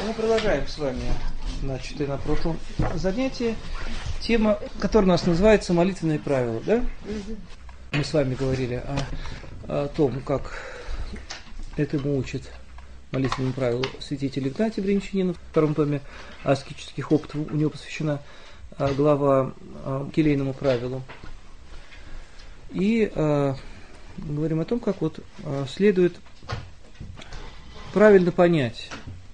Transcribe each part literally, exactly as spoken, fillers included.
Мы продолжаем с вами начатое на прошлом занятии. Тема, которая у нас называется «Молитвенные правила». Да? Мы с вами говорили о, о том, как этому учит молитвенному правилу святитель Игнатий Бринчанин. В втором томе аскетических опытов у него посвящена глава келейному правилу. И э, говорим о том, как вот э, следует правильно понять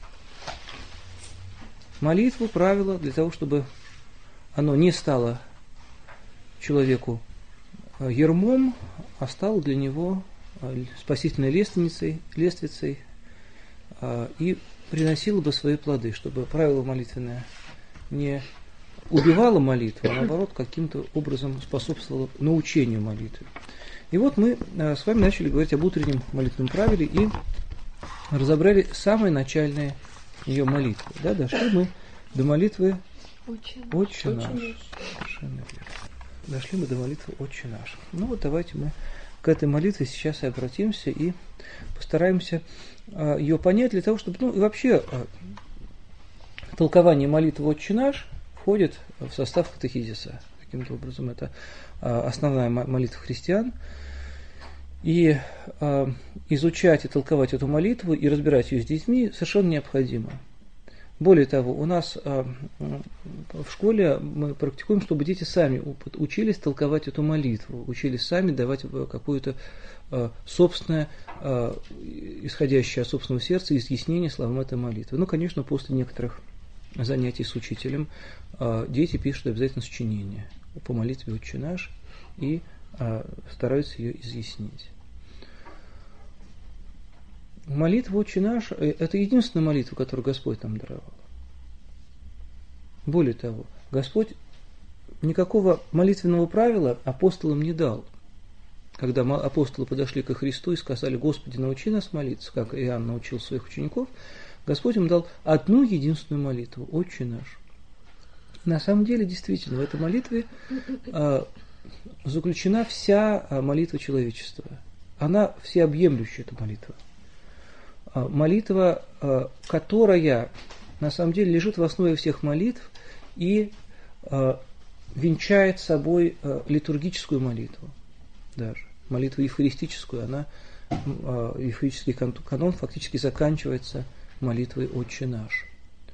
молитву, правило, для того, чтобы оно не стало человеку ярмом, а стало для него спасительной лестницей, лествицей и приносило бы свои плоды, чтобы правило молитвенное не убивало молитву, а наоборот каким-то образом способствовало научению молитвы. И вот мы с вами начали говорить об утреннем молитвенном правиле и разобрали самые начальные ее молитвы. Да, дошли мы до молитвы «Отче, Отче наш». Совершенно верно. Дошли мы до молитвы «Отче наш». Ну вот давайте мы к этой молитве сейчас и обратимся и постараемся а, ее понять для того, чтобы, ну и вообще а, толкование молитвы «Отче наш» входит в состав катехизиса. Каким-то образом это а, основная молитва христиан. И э, изучать и толковать эту молитву и разбирать ее с детьми совершенно необходимо. Более того, у нас э, в школе мы практикуем, чтобы дети сами учились толковать эту молитву, учились сами давать какое-то э, собственное, э, исходящее от собственного сердца, изъяснение словам этой молитвы. Ну, конечно, после некоторых занятий с учителем э, дети пишут обязательно сочинение по молитве «Отче наш» и стараются ее изъяснить. Молитва «Отче наш» – это единственная молитва, которую Господь нам даровал. Более того, Господь никакого молитвенного правила апостолам не дал. Когда апостолы подошли ко Христу и сказали: «Господи, научи нас молиться», как Иоанн научил своих учеников, Господь им дал одну единственную молитву – «Отче наш». На самом деле, действительно, в этой молитве заключена вся молитва человечества. Она всеобъемлющая, эта молитва. Молитва, которая на самом деле лежит в основе всех молитв и венчает собой литургическую молитву. Даже молитву евхаристическую, она, евхаристический канон фактически заканчивается молитвой «Отче наш».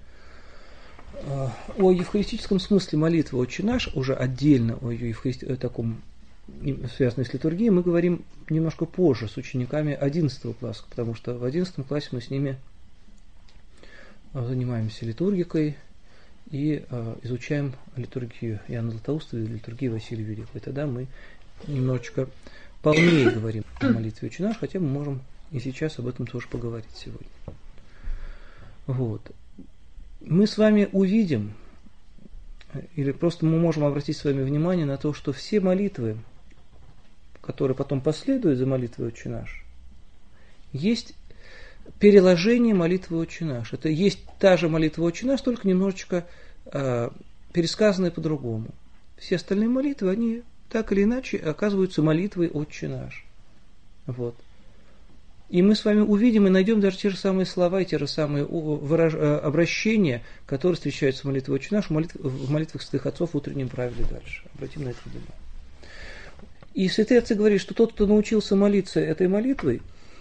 О евхаристическом смысле молитвы «Отче наш», уже отдельно о ее евхаристи... таком, связанной с литургией, мы говорим немножко позже с учениками одиннадцатого класса, потому что в одиннадцатом классе мы с ними занимаемся литургикой и изучаем литургию Иоанна Златоуста и литургию Василия Великого. И тогда мы немножечко полнее говорим о молитве «Отче наш», хотя мы можем и сейчас об этом тоже поговорить сегодня. Вот. Мы с вами увидим, или просто мы можем обратить с вами внимание на то, что все молитвы, которые потом последуют за молитвой «Отче наш», есть переложение молитвы «Отче наш». Это есть та же молитва «Отче наш», только немножечко э, пересказанная по-другому. Все остальные молитвы, они так или иначе оказываются молитвой «Отче наш». Вот. И мы с вами увидим и найдем даже те же самые слова и те же самые выраж... обращения, которые встречаются в молитве «Отче наш», в, молитв... в молитвах святых отцов в утреннем правиле дальше. Обратим на это внимание. И святые отцы говорят, что тот, кто научился молиться этой молитвой,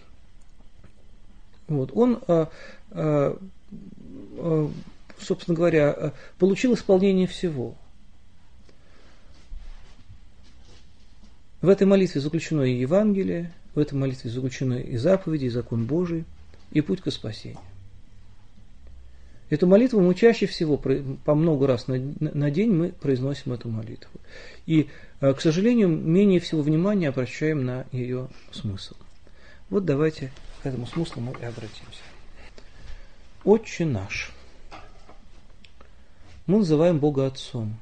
вот, он, а, а, а, собственно говоря, получил исполнение всего. В этой молитве заключено и Евангелие, в этой молитве заключены и заповеди, и закон Божий, и путь к спасению. Эту молитву мы чаще всего, по много раз на, на день мы произносим эту молитву. И, к сожалению, менее всего внимания обращаем на ее смысл. Вот давайте к этому смыслу мы и обратимся. «Отче наш». Мы называем Бога Отцом.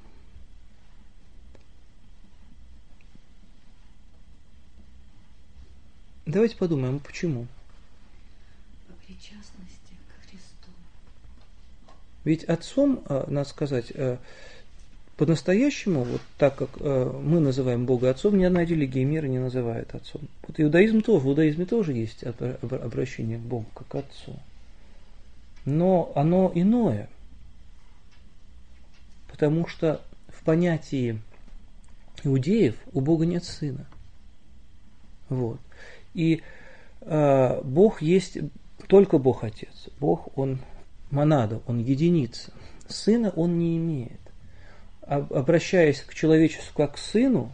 Давайте подумаем, почему. По причастности к Христу. Ведь отцом, надо сказать, по-настоящему, вот так как мы называем Бога Отцом, ни одна религия мира не называет Отцом. Вот иудаизм тоже, в иудаизме тоже есть обращение к Богу как к Отцу. но оно иное, потому что в понятии иудеев у Бога нет сына. Вот. И э, Бог есть только Бог Отец. Бог, Он монада, Он единица. Сына Он не имеет. Обращаясь к человечеству как к сыну,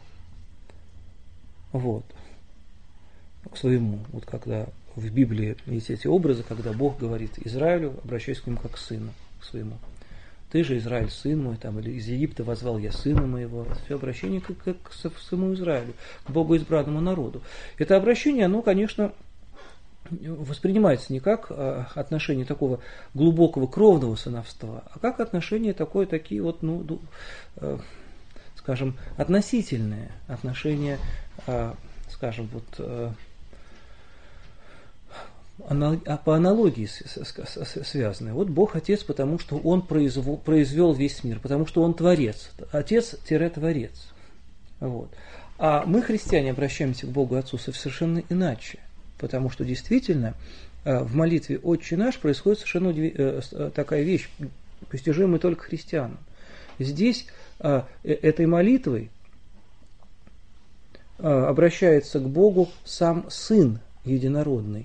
вот, к своему, вот когда в Библии есть эти образы, когда Бог говорит Израилю, обращаясь к нему как к сыну, к своему. Ты же, Израиль, сын мой, там, или из Египта возвал я сына моего. Это все обращение как, как к своему Израилю, к Богу избранному народу. Это обращение, оно, конечно, воспринимается не как отношение такого глубокого кровного сыновства, а как отношение такое, такие вот, ну, скажем, относительные отношения, скажем, вот по аналогии связаны. Вот Бог Отец, потому что Он произвел весь мир, потому что Он Творец. Отец-Творец. Вот. А мы, христиане, обращаемся к Богу Отцу совершенно иначе, потому что действительно в молитве «Отче наш» происходит совершенно такая вещь, постижимая только христианам. Здесь этой молитвой обращается к Богу сам Сын Единородный.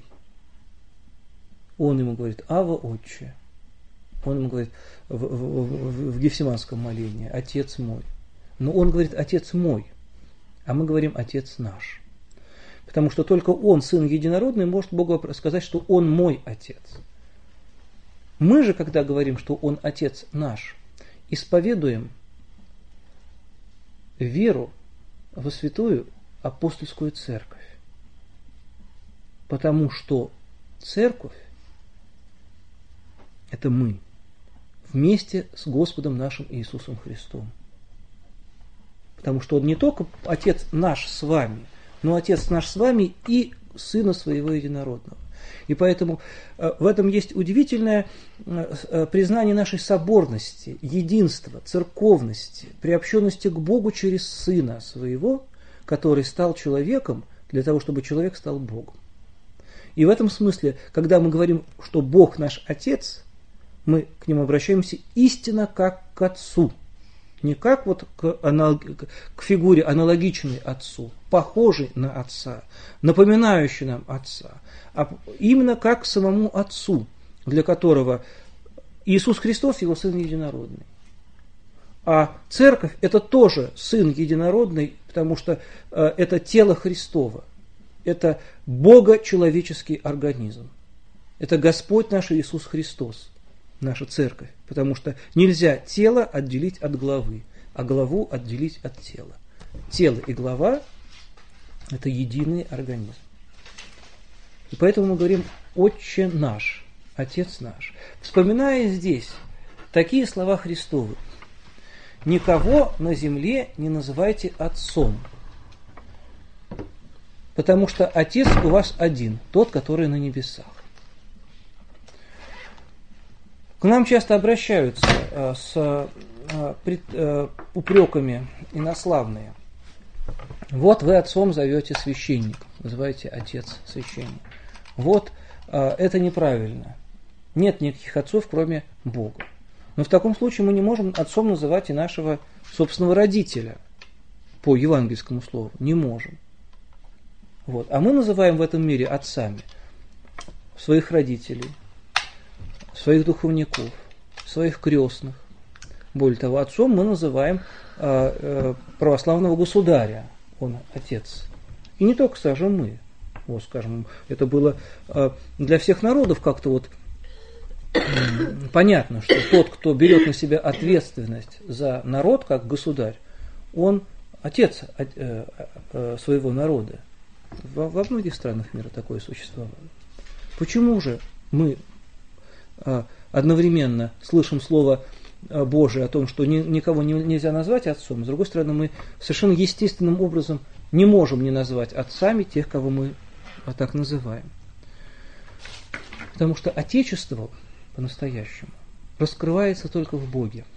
Он ему говорит: «Ава, Отче». Он ему говорит в, в, в Гефсиманском молении: «Отец мой». Но он говорит: «Отец мой», а мы говорим: «Отец наш». Потому что только Он, Сын Единородный, может Богу сказать, что Он мой Отец. Мы же, когда говорим, что Он Отец наш, исповедуем веру во святую апостольскую церковь. Потому что церковь – это мы, вместе с Господом нашим Иисусом Христом. Потому что Он не только Отец наш с вами, но Отец наш с вами и Сына Своего Единородного. И поэтому в этом есть удивительное признание нашей соборности, единства, церковности, приобщенности к Богу через Сына Своего, который стал человеком для того, чтобы человек стал Богом. И в этом смысле, когда мы говорим, что Бог наш Отец, мы к Нему обращаемся истинно как к Отцу. Не как вот к, анал... к фигуре, аналогичной Отцу, похожей на Отца, напоминающей нам Отца, а именно как к самому Отцу, для которого Иисус Христос Его Сын Единородный. А Церковь – это тоже Сын Единородный, потому что э, это тело Христово, это богочеловеческий организм, это Господь наш Иисус Христос, наша Церковь, потому что нельзя тело отделить от главы, а главу отделить от тела. Тело и глава – это единый организм. И поэтому мы говорим «Отче наш», «Отец наш», вспоминая здесь такие слова Христовы: «Никого на земле не называйте отцом, потому что Отец у вас один, тот, который на небесах». К нам часто обращаются э, с э, пред, э, упреками инославные. Вот вы отцом зовете священников, называете отец священник. Вот э, это неправильно. Нет никаких отцов, кроме Бога. Но в таком случае мы не можем отцом называть и нашего собственного родителя по евангельскому слову. Не можем. Вот. А мы называем в этом мире отцами своих родителей, своих духовников, своих крестных. Более того, отцом мы называем э, э, православного государя, он отец. И не только, скажем, мы. Вот, скажем, это было э, для всех народов как-то вот э, понятно, что тот, кто берет на себя ответственность за народ, как государь, он отец э, э, своего народа. Во, во многих странах мира такое существовало. Почему же мы одновременно слышим слово Божие о том, что никого нельзя назвать отцом, с другой стороны, мы совершенно естественным образом не можем не назвать отцами тех, кого мы так называем. Потому что отечество по-настоящему раскрывается только в Боге.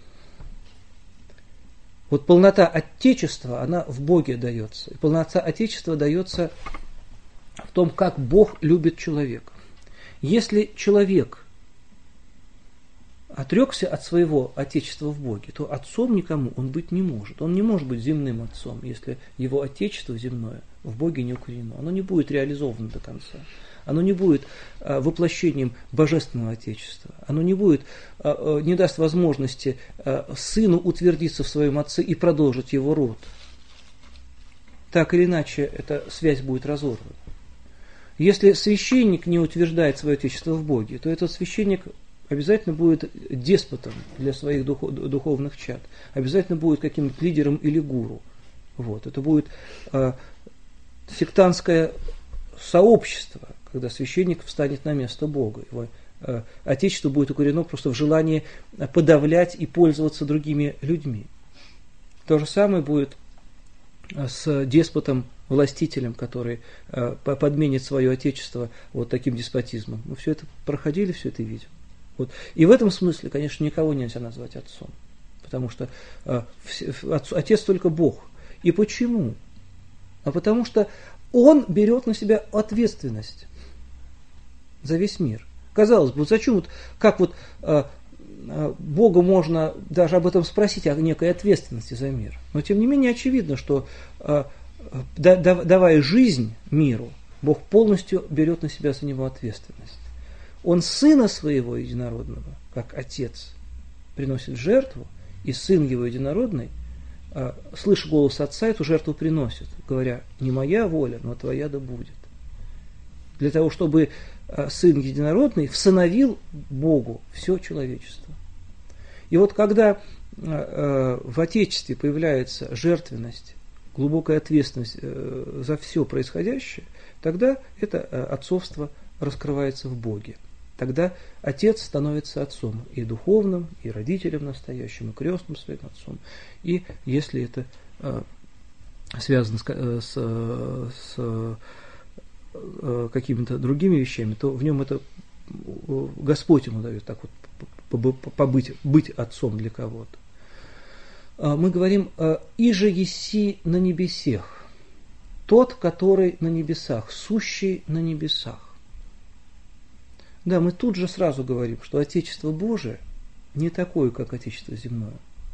Вот полнота отечества, она в Боге дается. И полнота отечества дается в том, как Бог любит человека. Если человек отрекся от своего отечества в Боге, то отцом никому он быть не может. Он не может быть земным отцом, если его отечество земное в Боге не укоренено. Оно не будет реализовано до конца. Оно не будет а, воплощением божественного отечества. Оно не будет, а, а, не даст возможности а, сыну утвердиться в своем отце и продолжить его род. Так или иначе, эта связь будет разорвана. Если священник не утверждает свое отечество в Боге, то этот священник обязательно будет деспотом для своих духовных чад, обязательно будет каким-то лидером или гуру. Вот. Это будет э, сектантское сообщество, когда священник встанет на место Бога. Его э, отечество будет укоренено просто в желании подавлять и пользоваться другими людьми. То же самое будет с деспотом, властителем, который э, подменит свое отечество вот таким деспотизмом. Мы все это проходили, все это видим. Вот. И в этом смысле, конечно, никого нельзя назвать отцом, потому что э, отец только Бог. И почему? А потому что он берет на себя ответственность за весь мир. Казалось бы, вот зачем вот, как вот э, э, Бога можно даже об этом спросить, о некой ответственности за мир. Но тем не менее очевидно, что э, да, да, давая жизнь миру, Бог полностью берет на себя за него ответственность. Он сына своего единородного, как отец, приносит в жертву, и сын его единородный, слыша голос отца, эту жертву приносит, говоря: не моя воля, но твоя да будет. Для того, чтобы сын единородный всыновил Богу все человечество. И вот когда в Отечестве появляется жертвенность, глубокая ответственность за все происходящее, тогда это отцовство раскрывается в Боге. Тогда отец становится отцом и духовным, и родителем настоящим, и крестным своим отцом. И если это э, связано с, с, с э, какими-то другими вещами, то в нем это Господь ему дает так вот побыть, быть отцом для кого-то. Мы говорим: «Иже еси на небесех, тот, который на небесах, сущий на небесах». Да, мы тут же сразу говорим, что Отечество Божие не такое, как Отечество земное.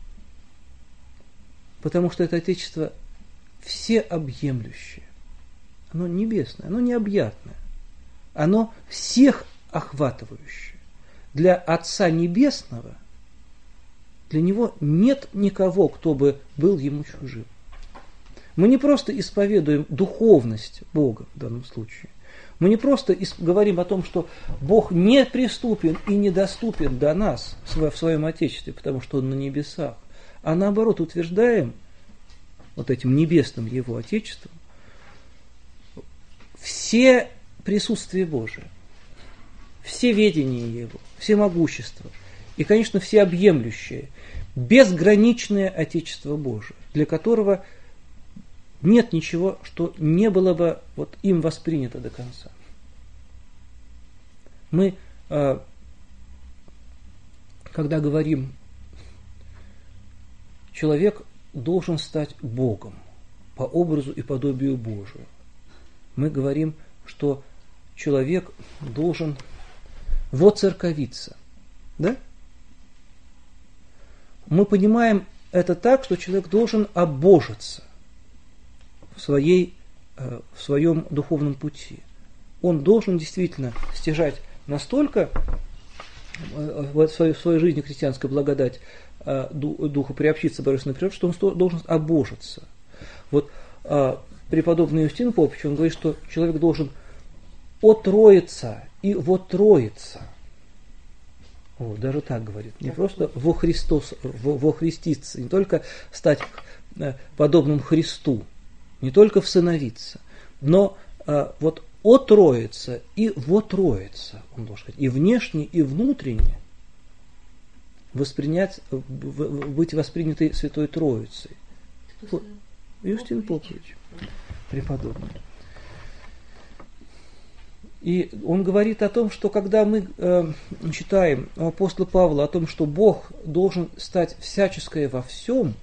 Потому что это Отечество всеобъемлющее. Оно небесное, оно необъятное. Оно всех охватывающее. Для Отца Небесного, для Него нет никого, кто бы был Ему чужим. Мы не просто исповедуем духовность Бога в данном случае. Мы не просто говорим о том, что Бог неприступен и недоступен до нас в своем Отечестве, потому что Он на небесах, а наоборот утверждаем вот этим небесным Его Отечеством все присутствие Божие, все ведение Его, все могущество и, конечно, всеобъемлющее, безграничное Отечество Божие, для которого нет ничего, что не было бы вот им воспринято до конца. Мы, когда говорим, человек должен стать Богом по образу и подобию Божию, мы говорим, что человек должен воцерковиться. Да? Мы понимаем это так, что человек должен обожиться в, своей, в своем духовном пути. Он должен действительно стяжать настолько в своей, в своей жизни христианской благодать Духа, приобщиться к божественной природе, что он должен обожиться. Вот преподобный Иустин Попович, он говорит, что человек должен отроиться и вотроиться. Вот, даже так говорит. Не просто во Христос, во, во христиться, не только стать подобным Христу, не только всыновиться, но а, вот отроиться и вотроиться, он должен сказать, и внешне, и внутренне воспринять, быть воспринятой Святой Троицей. Вот. Иустин Попович, преподобный. И он говорит о том, что когда мы э, читаем у апостола Павла о том, что Бог должен стать всяческое во всем,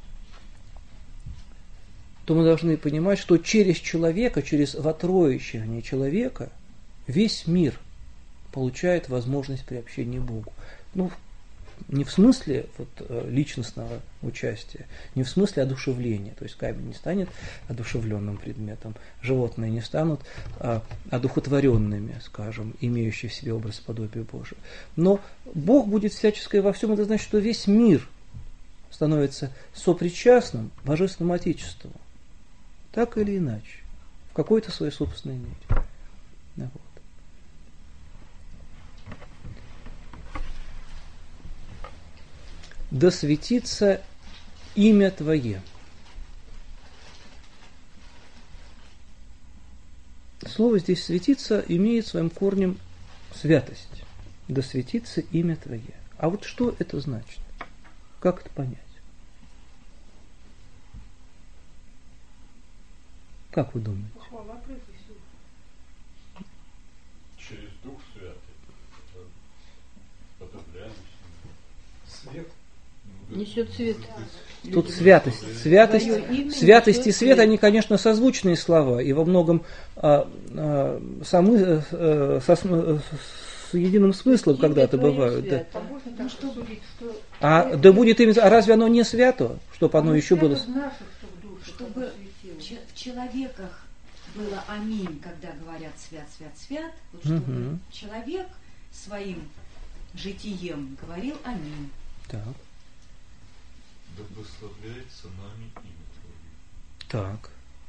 то мы должны понимать, что через человека, через вотроичивание человека, весь мир получает возможность приобщения Богу. Ну, не в смысле вот, личностного участия, не в смысле одушевления. То есть камень не станет одушевленным предметом, животные не станут а, одухотворенными, скажем, имеющие в себе образ подобия Божия. Но Бог будет всячески во всем, это значит, что весь мир становится сопричастным Божественному Отечеству. Так или иначе. В какой-то своей собственной мере. Вот. Да светится имя Твое. Слово здесь «светиться» имеет своим корнем святость. Да светится имя Твое. А вот что это значит? Как это понять? Как вы думаете? Через Дух Святый. Подобляемся. Свет. Несет свет. Тут святость. Святость, святость и свет, они, конечно, созвучные слова, и во многом а, а, самы, а, со, с единым смыслом когда-то бывают. Да. Ну, что будет, что... А да будет именно, а разве оно не свято, чтобы оно еще было? Чтобы в человеках было аминь, когда говорят свят, свят, свят, вот чтобы угу. человек своим житием говорил аминь. Так. Да благословляется нами имя Твое. Так.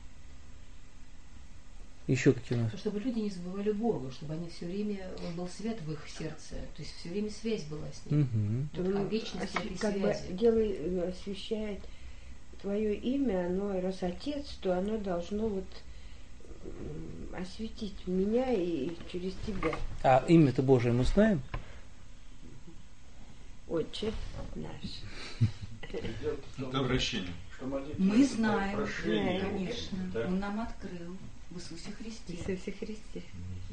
Еще какие у нас? Чтобы люди не забывали Бога, чтобы они все время, он был свет в их сердце, то есть все время связь была с ним. Угу. Вот, а вечность этой как связи. бы делай, освещает твое имя, оно, раз Отец, то оно должно вот осветить меня и через тебя. А имя-то Божие мы знаем? Отче наш. Это обращение. Мы знаем, конечно. Да. Он нам открыл в Иисусе Христе. В Иисусе Христе.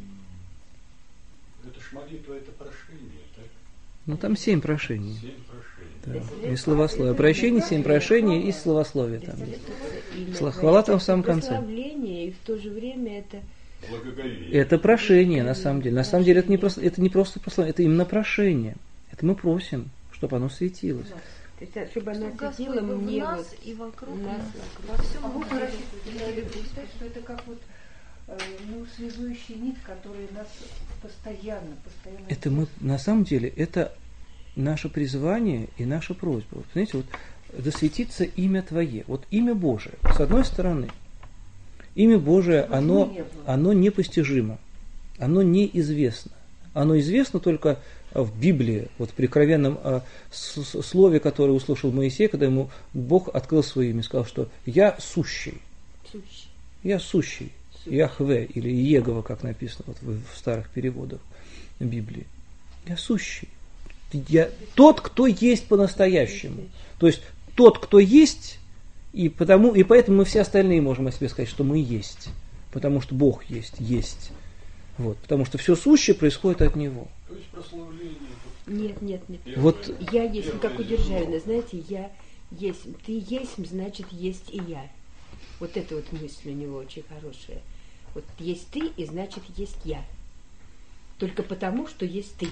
Это ж молитва, это прошение, так? Ну там семь прошений. Семь прошений. Да. И словословие. Прощение, семь прошений и словословие там есть. Хвала там в самом конце. И в то же время это это прошение, на самом деле. На самом деле это не просто, это не просто прославление, это именно прошение. Это мы просим, чтобы оно светилось. Это, чтобы она светила мне нас вот, и вокруг нас, нас. Во всем А можно считать, что это как вот ну, связующая нить, которая нас постоянно, постоянно... Это мы, на самом деле, это наше призвание и наша просьба. Вот, понимаете, вот да светится имя Твое. Вот имя Божие. С одной стороны, имя Божие, оно, оно непостижимо, оно неизвестно. Оно известно только в Библии, вот в прикровенном э, с, слове, которое услышал Моисей, когда ему Бог открыл свое имя, сказал, что «Я сущий». Сущий. «Я сущий». Сущий. Яхве или Иегова, как написано вот в, в старых переводах Библии. «Я сущий». Я тот, кто есть по-настоящему. То есть тот, кто есть, и, потому, и поэтому мы все остальные можем о себе сказать, что мы есть. Потому что Бог есть, есть. Вот, потому что все сущее происходит от Него. То есть прославление. Нет, нет, нет. Вот. Я есть, как у Державина, знаете, я есть. Ты есть, значит, есть и я. Вот эта вот мысль у него очень хорошая. Вот есть ты, и значит, есть я. Только потому, что есть ты.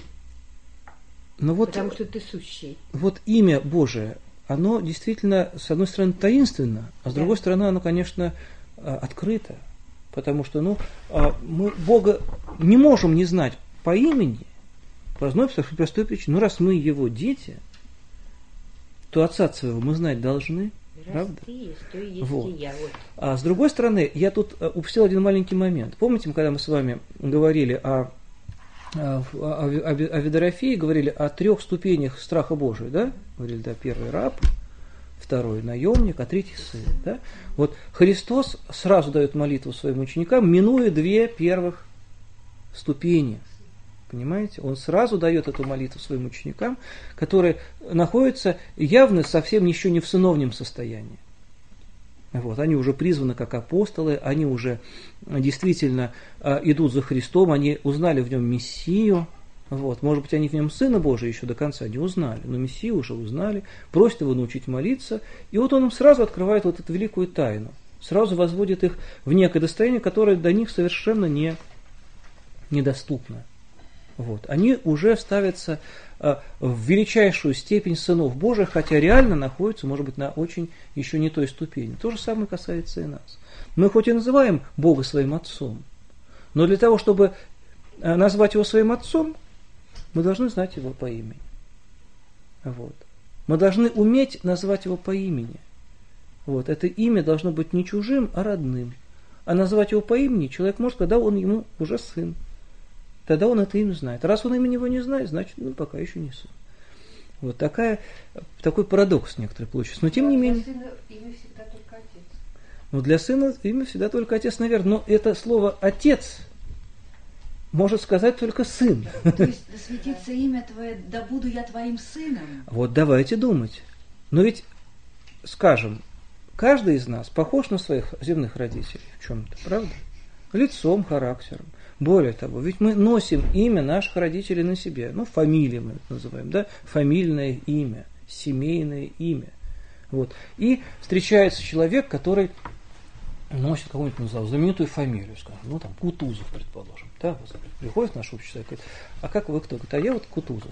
Но вот, потому что ты сущий. Вот имя Божие, оно действительно, с одной стороны, таинственно, а с да. другой стороны, оно, конечно, открыто. Потому что ну, мы Бога не можем не знать по имени, по одной простой причине. Ну, раз мы Его дети, то Отца Своего мы знать должны. Раз правда? Ты есть, то и есть вот. И я. Вот. А с другой стороны, я тут упустил один маленький момент. Помните, когда мы с вами говорили о, о, о, о Ведорофее, говорили о трех ступенях страха Божия, да? Говорили, да, первый раб, второй наемник, а третий сын. Да? Вот Христос сразу дает молитву своим ученикам, минуя две первых ступени. Понимаете? Он сразу дает эту молитву своим ученикам, которые находятся явно совсем еще не в сыновнем состоянии. Вот, они уже призваны как апостолы, они уже действительно э, идут за Христом, они узнали в нем Мессию. Вот, может быть, они в нем Сына Божия еще до конца не узнали, но Мессию уже узнали, просят его научить молиться. И вот он им сразу открывает вот эту великую тайну, сразу возводит их в некое достояние, которое до них совершенно не, недоступно. вот, они уже ставятся в величайшую степень сынов Божьих, хотя реально находятся, может быть, на очень еще не той ступени. То же самое касается и нас. Мы хоть и называем Бога своим Отцом, но для того, чтобы назвать Его своим Отцом, мы должны знать Его по имени. Вот. Мы должны уметь назвать Его по имени. Вот. Это имя должно быть не чужим, а родным. А назвать Его по имени человек может, когда он ему уже сын. Тогда он это имя знает. Раз он имя его не знает, значит, ну, пока еще не сын. Вот такая, такой парадокс некоторый получился. Но тем не менее... Для сына имя всегда только отец. Ну, для сына имя всегда только отец, наверное. Но это слово «отец» может сказать только сын. То есть, да светится имя твое, да буду я твоим сыном. Вот давайте думать. Но ведь, скажем, каждый из нас похож на своих земных родителей в чем-то, правда? Лицом, характером. Более того, ведь мы носим имя наших родителей на себе. Ну, фамилия мы это называем, да? Фамильное имя, семейное имя. Вот. И встречается человек, который носит какую-нибудь, ну, знаменитую фамилию, скажем, ну, там, Кутузов, предположим. Да? Приходит наш общество и говорит: а как вы кто? Говорит: а я вот Кутузов.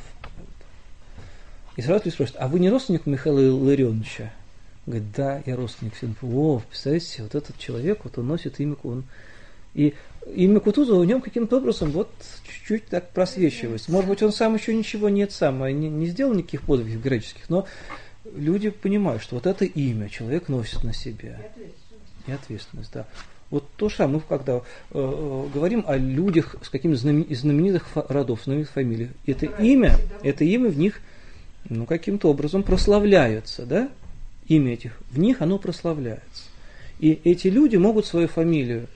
И сразу люди спросят: а вы не родственник Михаила Илларионовича? Говорит: да, я родственник. О, представляете, вот этот человек, вот он носит имя, он... И имя Кутузова в нем каким-то образом вот чуть-чуть так просвечивается. Может быть, он сам еще ничего нет сам, не, не сделал никаких подвигов героических, но люди понимают, что вот это имя человек носит на себе. И ответственность. И ответственность, да. Вот то же самое, мы когда э, э, говорим о людях с какими-то знамен, знаменитых родов, знаменитых фамилий, это имя, это имя в них, ну, каким-то образом прославляется, да? Имя этих, в них оно прославляется. И эти люди могут свою фамилию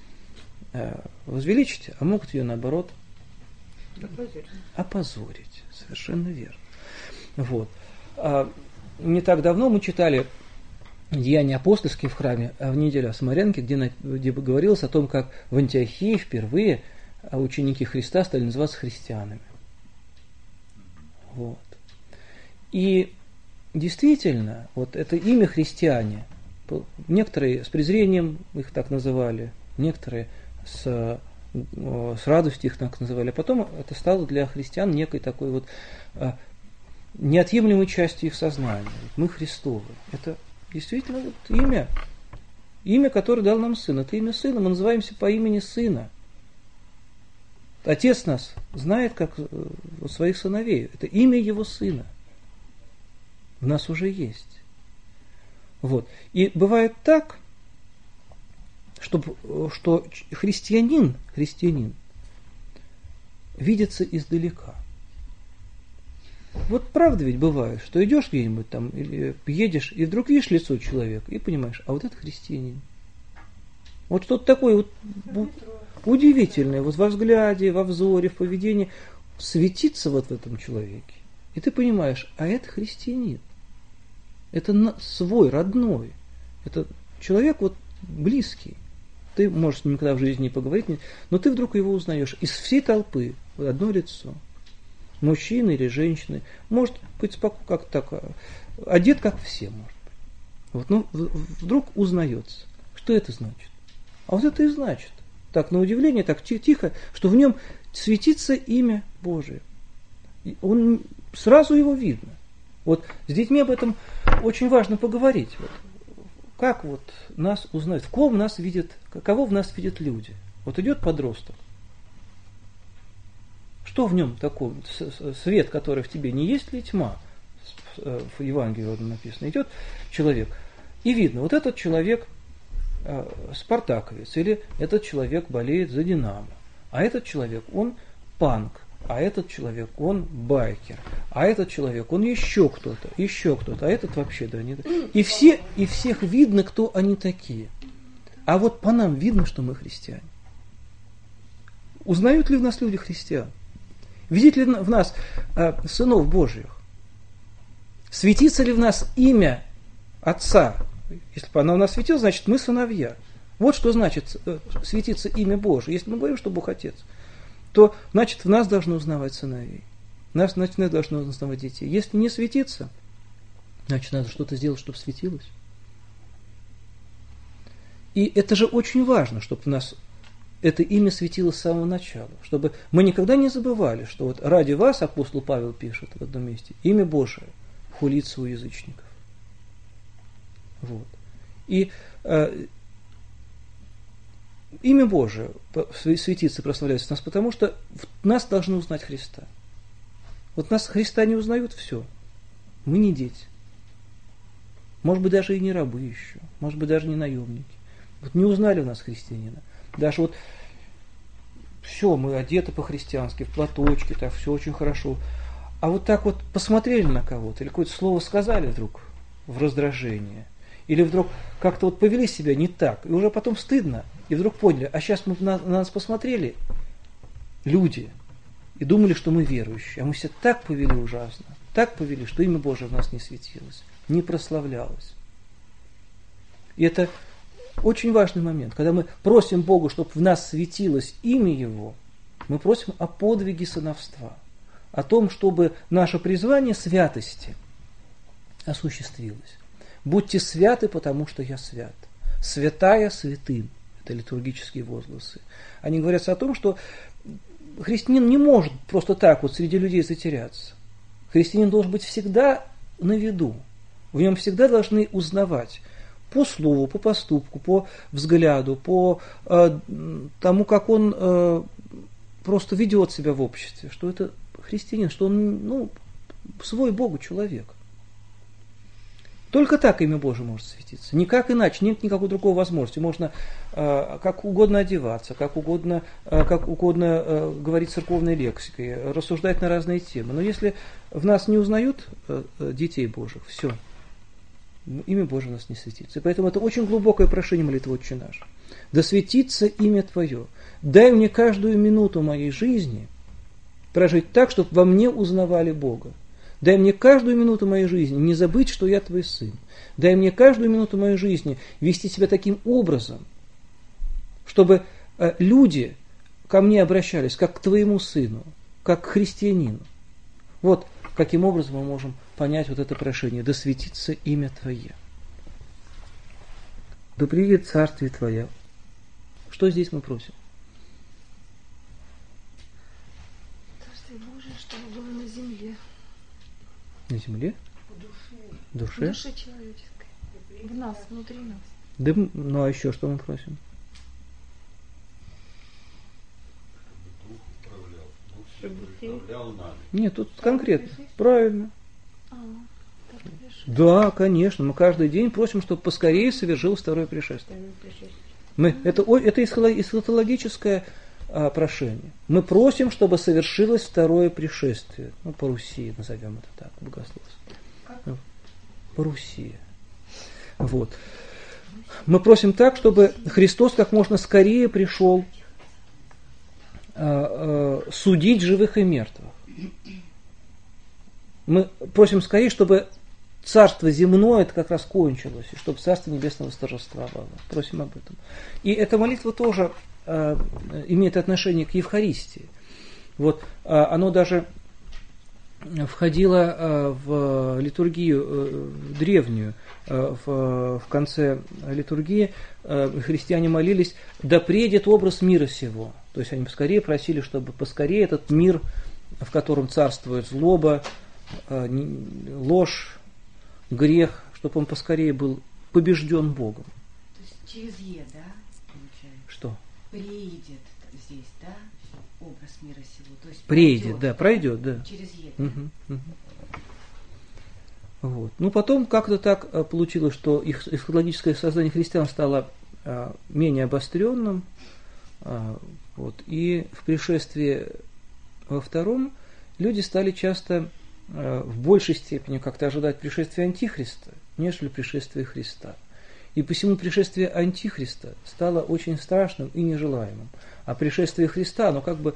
возвеличить, а могут ее, наоборот, опозорить. опозорить. Совершенно верно. Вот. А не так давно мы читали Деяния апостольские в храме в неделю о Самарянке, где, где говорилось о том, как в Антиохии впервые ученики Христа стали называться христианами. Вот. И действительно, вот это имя христиане, некоторые с презрением их так называли, некоторые с, с радостью их так называли, а потом это стало для христиан некой такой вот а, неотъемлемой частью их сознания. Мы Христовы. Это действительно вот имя, имя, которое дал нам Сын. Это имя Сына, мы называемся по имени Сына. Отец нас знает как своих сыновей. Это имя Его Сына. В нас уже есть. Вот. И бывает так, что, что христианин, христианин видится издалека. Вот правда ведь бывает, что идешь где-нибудь там, или едешь, и вдруг видишь лицо человека, и понимаешь, а вот это христианин. Вот что-то такое вот, вот, удивительное, вот во взгляде, во взоре, в поведении светится вот в этом человеке. И ты понимаешь, а это христианин. Это свой, родной. Это человек вот близкий. Ты можешь с ним никогда в жизни не поговорить, но ты вдруг его узнаешь. Из всей толпы вот одно лицо. Мужчина или женщина. Может быть, как так, одет как все, может быть. Вот, но вдруг узнается. Что это значит? А вот это и значит. Так, на удивление, так тихо, что в нем светится имя Божие. И он, сразу его видно. Вот с детьми об этом очень важно поговорить. Вот. Как вот нас узнать, в ком нас видят, кого в нас видят люди. Вот идет подросток. Что в нем такое? Свет, который в тебе, не есть ли тьма? В Евангелии написано. Идет человек, и видно, вот этот человек спартаковец, или этот человек болеет за Динамо, а этот человек, он панк, а этот человек, он байкер, а этот человек, он еще кто-то, еще кто-то, а этот вообще, да, не... И, все, и всех видно, кто они такие. А вот по нам видно, что мы христиане. Узнают ли в нас люди христиан? Видит ли в нас э, сынов Божьих? Светится ли в нас имя Отца? Если бы оно у нас светило, значит, мы сыновья. Вот что значит э, светиться имя Божие. Если мы говорим, что Бог Отец, то, значит, в нас должны узнавать сыновей. Нас, значит, мы должны узнавать детей. Если не светится, значит, надо что-то сделать, чтобы светилось. И это же очень важно, чтобы в нас это имя светилось с самого начала, чтобы мы никогда не забывали, что вот ради вас, апостол Павел пишет в одном месте, имя Божие хулится у язычников. Вот. И э, имя Божие светится и прославляется в нас, потому что в нас должны узнать Христа. Вот нас Христа не узнают, все. Мы не дети. Может быть, даже и не рабы еще. Может быть, даже не наемники. Вот не узнали в нас христианина. Даже вот все, мы одеты по-христиански, в платочке, так все очень хорошо. А вот так вот посмотрели на кого-то, или какое-то слово сказали вдруг в раздражение, или вдруг как-то вот повели себя не так, и уже потом стыдно, и вдруг поняли, а сейчас мы на, на нас посмотрели, люди, и думали, что мы верующие, а мы себя так повели ужасно, так повели, что имя Божие в нас не светилось, не прославлялось. И это очень важный момент, когда мы просим Бога, чтобы в нас светилось имя Его, мы просим о подвиге сыновства, о том, чтобы наше призвание святости осуществилось. Будьте святы, потому что я свят. Святая святым. Это литургические возгласы. Они говорят о том, что христианин не может просто так вот среди людей затеряться. Христианин должен быть всегда на виду. В нем всегда должны узнавать по слову, по поступку, по взгляду, по э, тому, как он э, просто ведет себя в обществе, что это христианин, что он ну, свой Богу человек. Только так имя Божие может светиться. Никак иначе, нет никакой другой возможности. Можно э, как угодно одеваться, как угодно, э, как угодно э, говорить церковной лексикой, рассуждать на разные темы. Но если в нас не узнают э, детей Божьих, все, имя Божие у нас не светится. И поэтому это очень глубокое прошение молитвы «Отче наш». Да светится имя Твое. Дай мне каждую минуту моей жизни прожить так, чтобы во мне узнавали Бога. Дай мне каждую минуту моей жизни не забыть, что я Твой сын. Дай мне каждую минуту моей жизни вести себя таким образом, чтобы люди ко мне обращались как к Твоему сыну, как к христианину. Вот каким образом мы можем понять вот это прошение. Да светится имя Твое. Да приедет царствие Твое. Что здесь мы просим? Царствие Божие, чтобы было на земле. На земле? В душе. В душе? В душе человеческой. В нас, внутри нас. Да, ну а еще что мы просим? Нет, тут конкретно. Правильно. А, да, конечно. Мы каждый день просим, чтобы поскорее совершилось второе пришествие. Мы, это, это эсхатологическое а, прошение. Мы просим, чтобы совершилось второе пришествие. Ну, по Руси назовем это так, богословство. По Руси. Вот. Мы просим так, чтобы Христос как можно скорее пришел а, а, судить живых и мертвых. Мы просим скорее, чтобы Царство земное это как раз кончилось, и чтобы Царство Небесное восторжествовало. Просим об этом. И эта молитва тоже э, имеет отношение к Евхаристии. Вот, э, оно даже входило э, в литургию э, древнюю. Э, в, в конце литургии э, христиане молились: «Да приедет образ мира сего». То есть они поскорее просили, чтобы поскорее этот мир, в котором царствует злоба, э, ложь, грех, чтобы он поскорее был побежден Богом. То есть через «е», да, получается? Что? Приедет здесь, да, образ мира сего. То есть приедет, пройдет, да, пройдет, да. Через «е». Да? Угу, угу. Вот. Ну, потом как-то так получилось, что их эсхатологическое сознание христиан стало а, менее обостренным. А, вот, и в пришествии во втором люди стали часто в большей степени как-то ожидать пришествия Антихриста, нежели пришествия Христа. И посему пришествие Антихриста стало очень страшным и нежелаемым. А пришествие Христа, оно как бы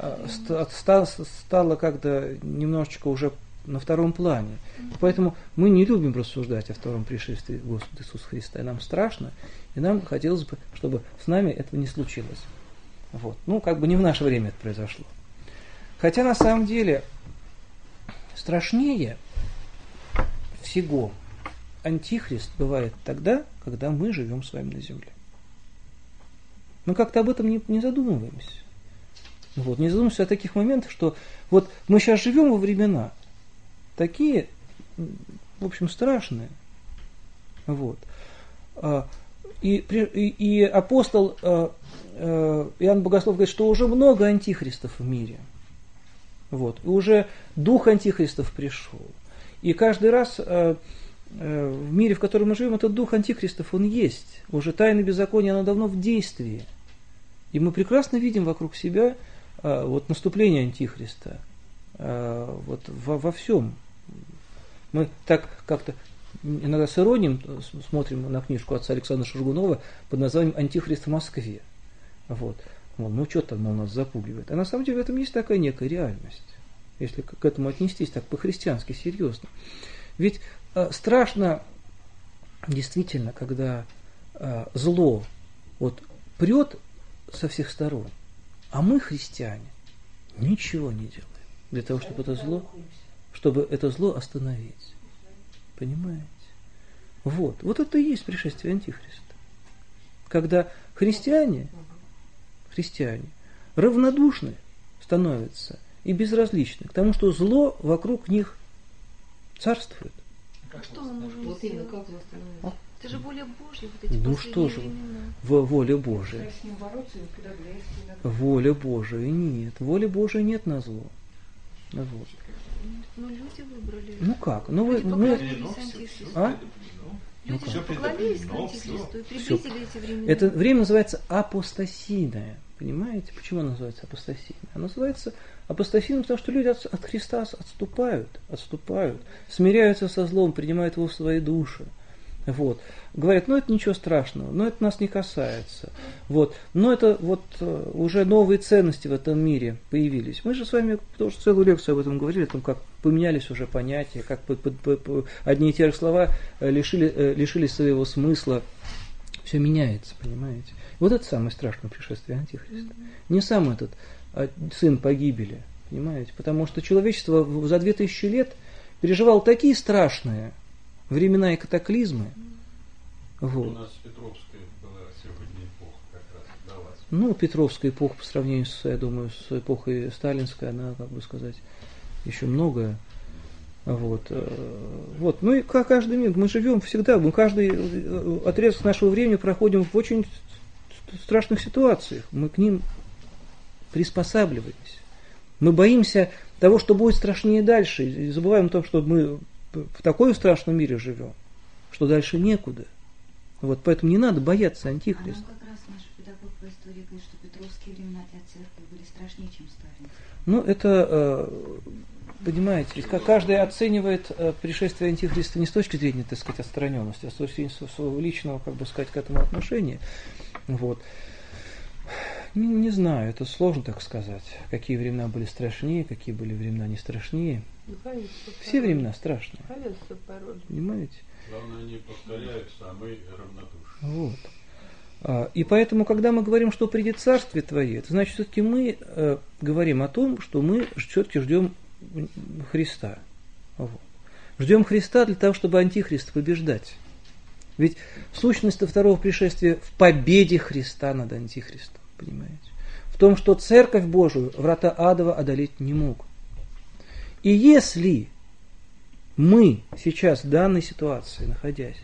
стало как-то немножечко уже на втором плане. Поэтому мы не любим рассуждать о втором пришествии Господа Иисуса Христа. И нам страшно, и нам хотелось бы, чтобы с нами этого не случилось. Вот. Ну, как бы не в наше время это произошло. Хотя на самом деле страшнее всего Антихрист бывает тогда, когда мы живем с вами на земле. Мы как-то об этом не, не задумываемся. Вот, не задумываемся о таких моментах, что вот мы сейчас живем во времена такие, в общем, страшные. Вот. И, и, и апостол Иоанн Богослов говорит, что уже много антихристов в мире. Вот. И уже дух антихристов пришел. И каждый раз в мире, в котором мы живем, этот дух антихристов, он есть. Уже тайна беззакония, она давно в действии. И мы прекрасно видим вокруг себя вот, наступление антихриста. Вот, во, во всем. Мы так как-то иногда с иронией смотрим на книжку отца Александра Шургунова под названием «Антихрист в Москве». Вот. Мол, ну что там, мол, нас запугивает. А на самом деле в этом есть такая некая реальность, если к этому отнестись так по-христиански серьезно. Ведь э, страшно действительно, когда э, зло вот прет со всех сторон, а мы, христиане, ничего не делаем для того, чтобы это зло, чтобы это зло остановить. Понимаете? Вот. Вот это и есть пришествие Антихриста. Когда христиане, христиане равнодушны становятся и безразличны к тому, что зло вокруг них царствует. А что мы можем Вот сделать? именно как вы остановитесь? Это же воля Божья, вот эти Ну последние что же, времена. в- воля Божия. С ним бороться и уподобляется иногда. Воля Божия нет. Воли Божией нет на зло. Вот. Ну, люди выбрали. Ну как? Ну вы, Люди мы, поклонились антихристу. а? Люди как? же поклонились к Ну, антихристу и Всё. приблизили эти времена. Это время называется апостасийное. Понимаете, почему оно называется апостасийное? Оно называется апостасийным, потому что люди от, от Христа отступают, отступают, смиряются со злом, принимают его в свои души. Вот. Говорят, ну это ничего страшного, но это нас не касается. Вот. Но это вот э, уже новые ценности в этом мире появились. Мы же с вами тоже целую лекцию об этом говорили, о том, как поменялись уже понятия, как по, по, по, по, одни и те же слова э, лишили, э, лишились своего смысла. Все меняется, понимаете. Вот это самое страшное пришествие Антихриста. Не сам этот а сын погибели, понимаете. Потому что человечество за две тысячи лет переживало такие страшные времена и катаклизмы. Вот. У нас Петровская была сегодня эпоха как раз до вас. Ну, Петровская эпоха по сравнению с, я думаю, с эпохой сталинской, она, как бы сказать, еще многое. Вот. Вот. Ну и как каждый миг, мы живем всегда, мы каждый отрезок нашего времени проходим в очень страшных ситуациях. Мы к ним приспосабливаемся. Мы боимся того, что будет страшнее дальше, и забываем о том, что мы в таком страшном мире живем, что дальше некуда. Вот, поэтому не надо бояться А Антихриста. нам как раз наш педагог по истории говорит, что петровские времена для церкви были страшнее, чем сталинские. Ну, это, понимаете, ведь как каждый оценивает пришествие Антихриста не с точки зрения, так сказать, отстраненности, а с точки зрения своего личного, как бы сказать, к этому отношения. Вот. Не, не знаю, это сложно так сказать, какие времена были страшнее, какие были времена не страшнее. Ну, конечно, Все времена страшные, Конечно, порой. понимаете? Главное, они повторяются, а мы равнодушны. Вот. А, И поэтому, когда мы говорим, что придет Царствие Твое, это значит, все-таки мы э, говорим о том, что мы все-таки ждем Христа. Вот. Ждем Христа для того, чтобы Антихриста побеждать. Ведь сущность второго пришествия в победе Христа над Антихристом, понимаете? В том, что Церковь Божию врата адова одолеть не могут. И если мы сейчас в данной ситуации, находясь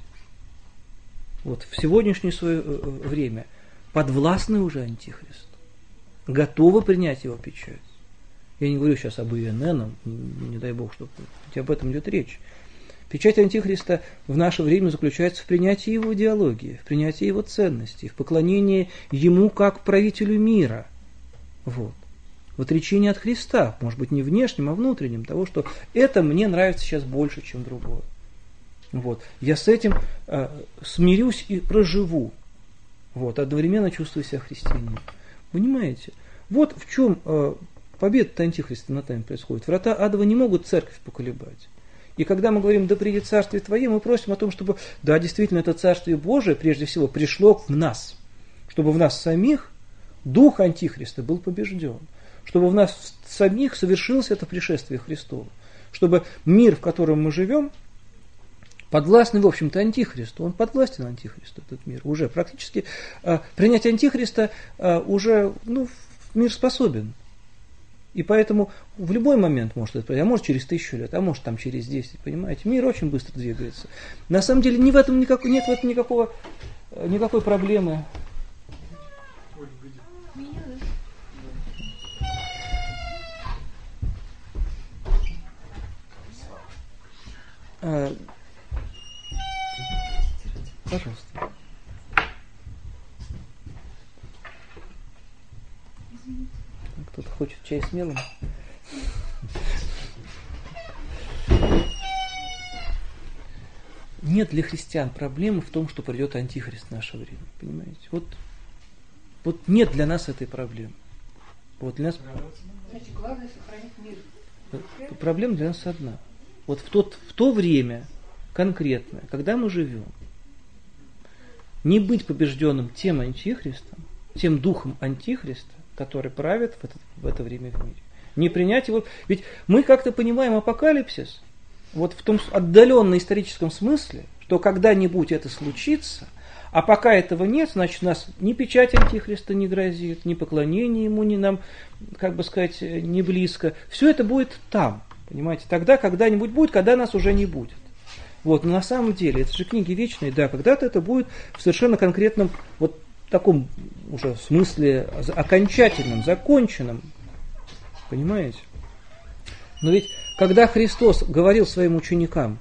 вот в сегодняшнее свое время, подвластны уже Антихристу, готовы принять его печать. Я не говорю сейчас об ИНН, не дай Бог, чтобы об этом идет речь. Печать Антихриста в наше время заключается в принятии его идеологии, в принятии его ценностей, в поклонении ему как правителю мира. Вот. В отречении от Христа, может быть, не внешним, а внутренним, того, что это мне нравится сейчас больше, чем другое. Вот. Я с этим э, смирюсь и проживу. Вот. Одновременно чувствую себя христианином. Понимаете? Вот в чем э, победа Антихриста над нами происходит. Врата адова не могут церковь поколебать. И когда мы говорим, да придет Царствие Твое, мы просим о том, чтобы, да, действительно, это Царствие Божие, прежде всего, пришло в нас. Чтобы в нас самих дух Антихриста был побежден. Чтобы в нас самих совершилось это пришествие Христово. Чтобы мир, в котором мы живем, подвластный, в общем-то, антихристу. Он подвластен антихристу, этот мир. Уже практически э, принять антихриста э, уже ну, мир способен. И поэтому в любой момент может это произойти, а может через тысячу лет, а может там через десять, понимаете. Мир очень быстро двигается. На самом деле ни в этом никак, нет в этом никакого, никакой проблемы. А, пожалуйста. Кто-то хочет чай с мелом? Нет для христиан проблемы в том, что придет антихрист в наше время. Понимаете? Вот, вот нет для нас этой проблемы. Вот для нас... Значит, главное сохранить мир. Проблема для нас одна. Вот в, тот, в то время конкретное, когда мы живем, не быть побежденным тем антихристом, тем духом антихриста, который правит в это, в это время в мире. Не принять его. Ведь мы как-то понимаем апокалипсис, вот в том отдаленном историческом смысле, что когда-нибудь это случится, а пока этого нет, значит, нас ни печать антихриста не грозит, ни поклонение ему, ни нам, как бы сказать, не близко. Все это будет там, понимаете, тогда когда-нибудь будет, когда нас уже не будет. Вот, но на самом деле, это же книги вечные, да, когда-то это будет в совершенно конкретном, вот таком уже смысле окончательном, законченном, понимаете? Но ведь, когда Христос говорил своим ученикам,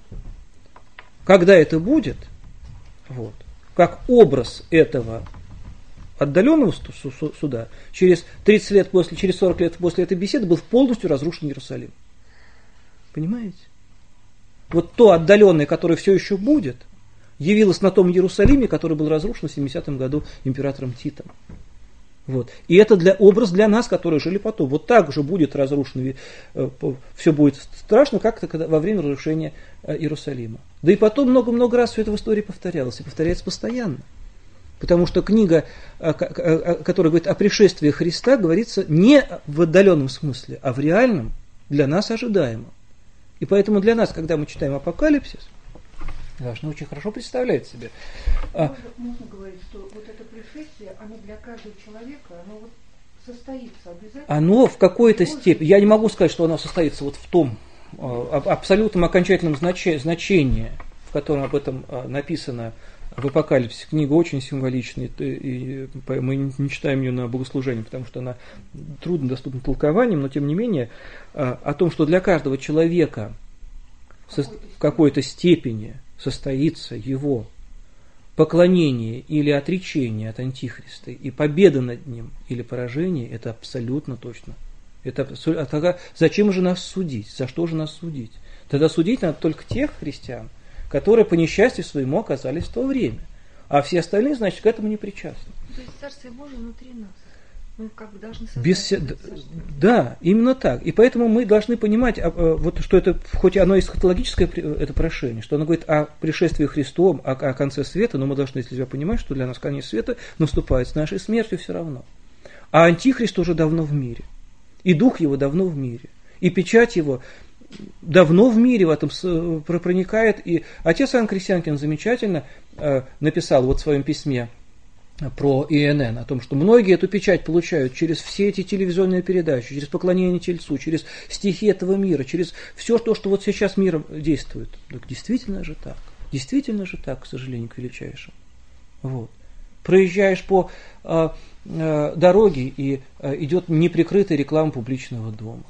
когда это будет, вот, как образ этого отдаленного суда, через тридцать лет после, через сорок лет после этой беседы был полностью разрушен Иерусалим. Понимаете? Вот то отдаленное, которое все еще будет, явилось на том Иерусалиме, который был разрушен в семидесятом году императором Титом. Вот. И это для, образ для нас, которые жили потом. Вот так же будет разрушено, э, все будет страшно, как когда, во время разрушения э, Иерусалима. Да и потом много-много раз все это в истории повторялось, и повторяется постоянно. Потому что книга, э, э, которая говорит о пришествии Христа, говорится не в отдаленном смысле, а в реальном, для нас ожидаемом. И поэтому для нас, когда мы читаем Апокалипсис, должны очень хорошо представлять себе. Можно, можно говорить, что вот это пришествие, оно для каждого человека, оно вот состоится обязательно? Оно в какой-то степени, я не могу сказать, что оно состоится вот в том э, абсолютном окончательном значении, значении, в котором об этом э, написано в Апокалипсисе. Книга очень символичная, и, и мы не читаем ее на богослужении, потому что она трудно доступна толкованием, но тем не менее э, о том, что для каждого человека со, в какой-то степени состоится его поклонение или отречение от Антихриста, и победа над ним или поражение, это абсолютно точно. Это, а тогда зачем же нас судить? За что же нас судить? Тогда судить надо только тех христиан, которые по несчастью своему оказались в то время. А все остальные, значит, к этому не причастны. То есть Царствие Божие внутри нас. Мы как бы должны создать. Без... Да, именно так. И поэтому мы должны понимать, вот, что это, хоть оно эсхатологическое это прошение, что оно говорит о пришествии Христовом, о, о конце света, но мы должны для себя понимать, что для нас конец света наступает с нашей смертью все равно. А Антихрист уже давно в мире. И дух его давно в мире. И печать его давно в мире в этом проникает. И отец Иоанн Крестьянкин замечательно написал вот в своем письме про И Н Н, о том, что многие эту печать получают через все эти телевизионные передачи, через поклонение Тельцу, через стихи этого мира, через все то, что вот сейчас миром действует. Так действительно же так. Действительно же так, к сожалению, к величайшему. Вот. Проезжаешь по э, э, дороге, и э, идет неприкрытая реклама публичного дома.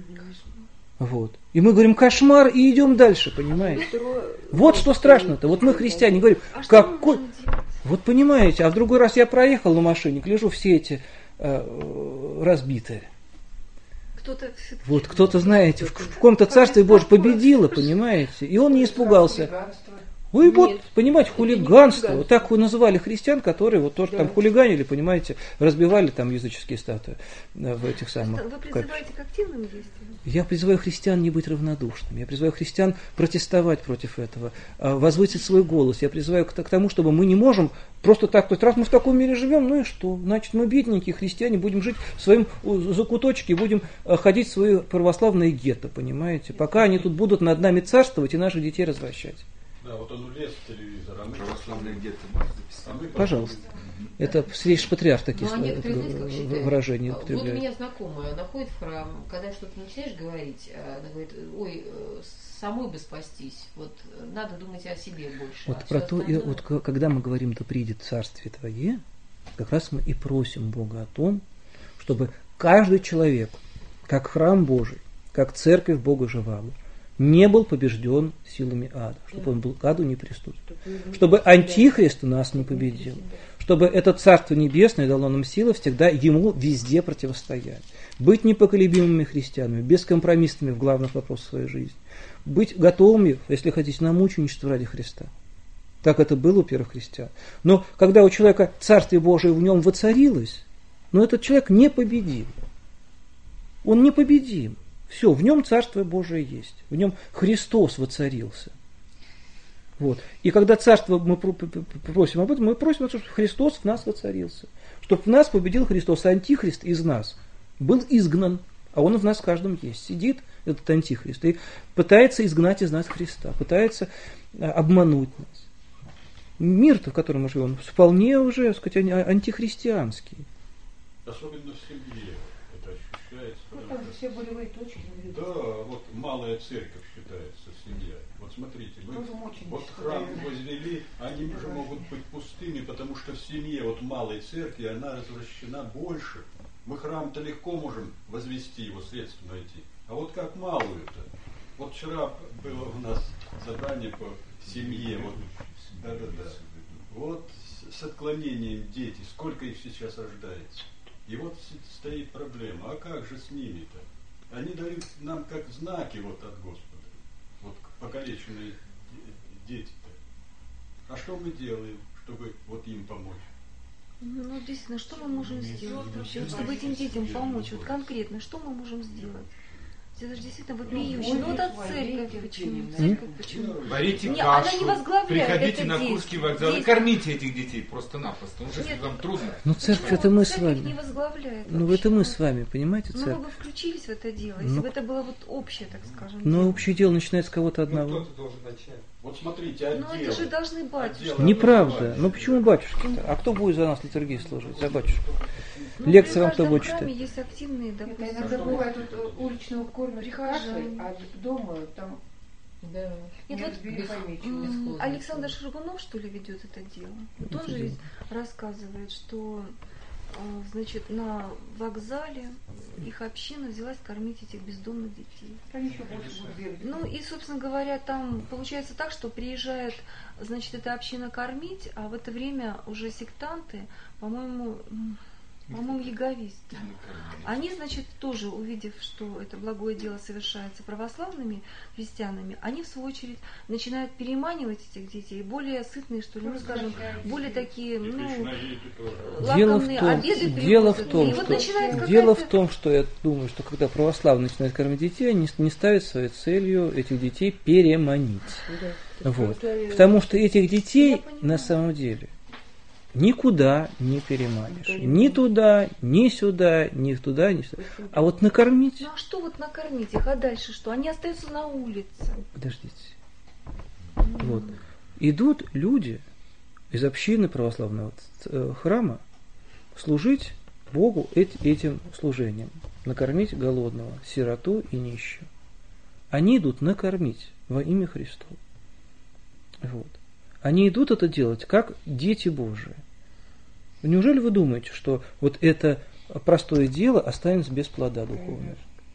Вот. И мы говорим кошмар и идем дальше, понимаете? Вот что страшно-то. Вот мы, христиане, говорим, а какой... Вот понимаете, а в другой раз я проехал на машине, гляжу, все эти э, разбитые. Кто-то вот кто-то, знаете, в, в каком-то царстве Божьем победило, понимаете, и он не испугался. Ой, вот, понимаете, хулиганство. Вот так вы называли христиан, которые вот тоже да. там хулиганили, понимаете, разбивали там языческие статуи в этих самых... Вы призываете к активным действиям? Я призываю христиан не быть равнодушными. Я призываю христиан протестовать против этого, возвысить свой голос. Я призываю к тому, чтобы мы не можем просто так, то есть раз мы в таком мире живем, ну и что? Значит, мы бедненькие христиане, будем жить в своем закуточке, будем ходить в свои православные гетто, понимаете? Пока они тут будут над нами царствовать и наших детей развращать. Да, вот он улез в телевизор, а мы... Православные где-то можно записать. А мы Пожалуйста. Это святейший патриарх такие Ну, а некоторые, знаете, как считают? выражения Вот у употребляют. меня знакомая, она ходит в храм, когда что-то начинаешь говорить, она говорит, ой, э, самой бы спастись, вот надо думать о себе больше. Вот а про всё то, и остальное- вот к- когда мы говорим, да придет Царствие Твое, как раз мы и просим Бога о том, чтобы каждый человек, как храм Божий, как церковь Бога живала, не был побежден силами ада, чтобы он был к аду не приступил, чтобы антихрист нас не победил, чтобы это Царство Небесное дало нам силы всегда ему везде противостоять, быть непоколебимыми христианами, бескомпромиссными в главных вопросах своей жизни, быть готовыми, если хотите, на мученичество ради Христа, как это было у первых христиан. Но когда у человека Царствие Божие в нем воцарилось, но этот человек непобедим. Он непобедим. Все, в нем Царствие Божие есть. В нем Христос воцарился. Вот. И когда Царство мы просим об этом, мы просим, чтобы Христос в нас воцарился. Чтобы в нас победил Христос. Антихрист из нас был изгнан, а он в нас каждом есть. Сидит этот антихрист и пытается изгнать из нас Христа, пытается обмануть нас. Мир-то, в котором мы живем, вполне уже, так сказать, антихристианский. Особенно в семье это ощущается. Ну, там же все болевые точки. Да, вот малая церковь считается семья. Вот смотрите, мы вот храм возвели, они же могут быть пустыми, потому что в семье вот малой церкви она развращена больше. Мы храм-то легко можем возвести, его средства найти. А вот как малую-то? Вот вчера было у нас задание по семье. Вот, да-да-да. Вот с отклонением дети, сколько их сейчас рождается. И вот стоит проблема, а как же с ними-то? Они дают нам как знаки вот от Господа, вот покалеченные дети-то. А что мы делаем, чтобы вот им помочь? Ну, действительно, что мы можем сделать вообще, чтобы этим детям помочь? Вот конкретно, что мы можем сделать? Это же действительно вопиюще. Ну, вот от церковь почему? Церковь почему? Варите Не, она не кашу, возглавляет приходите это на действие. Курский вокзал и Действие. кормите этих детей просто-напросто. Ну, если Нет. вам трудно. Ну, церковь, Почему? это мы с Церковь не вами. возглавляет Ну, вообще. это мы с вами, понимаете, Ну, мы церковь. бы включились в это дело, если Ну, бы это было вот общее, так скажем. Но дело. общее дело начинается с кого-то Ну, одного. кто-то должен начать. Вот смотрите, Ну, отдел. это же должны батюшки. Отдел. Неправда. Ну почему батюшки-то? А кто будет за нас литургию служить? За батюшку. Ну, Лекции при вам кто каждом будет храме читать? есть активные, Это допустим. иногда бывает вот, э, уличного кормят Прихожане. кашей, а дома там Да. Нет, не вот, разбери, пойми, чего. м, бесхозно. Александр Шаргунов, что ли, ведет это дело? Вот он же ведь рассказывает, что э, значит, на вокзале их община взялась кормить этих бездомных детей. Они еще больше будут бегать. Ну и, собственно говоря, там получается так, что приезжает, значит, эта община кормить, а в это время уже сектанты, по-моему, м, по-моему, яговисты. Они, значит, тоже, увидев, что это благое дело совершается православными христианами, они, в свою очередь, начинают переманивать этих детей, более сытные, что ли, ну, скажем, более такие, ну, Дело в лакомные том, обеды дело в привозят. том, И вот что, начинается дело в какая-то- том, что я думаю, что когда православные начинают кормить детей, они не ставят своей целью этих детей переманить. Вот. Потому что этих детей Я понимаю. на самом деле никуда не переманишь. Ни туда, ни сюда, ни туда, ни сюда. А вот накормить, Ну а что вот накормить их, а дальше что? Они остаются на улице. подождите. Вот. Идут люди из общины православного э, храма служить Богу эт- этим служением. Накормить голодного, сироту и нищего. Они идут накормить во имя Христова. Вот. Они идут это делать как дети Божии. Неужели вы думаете, что вот это простое дело останется без плода духовного?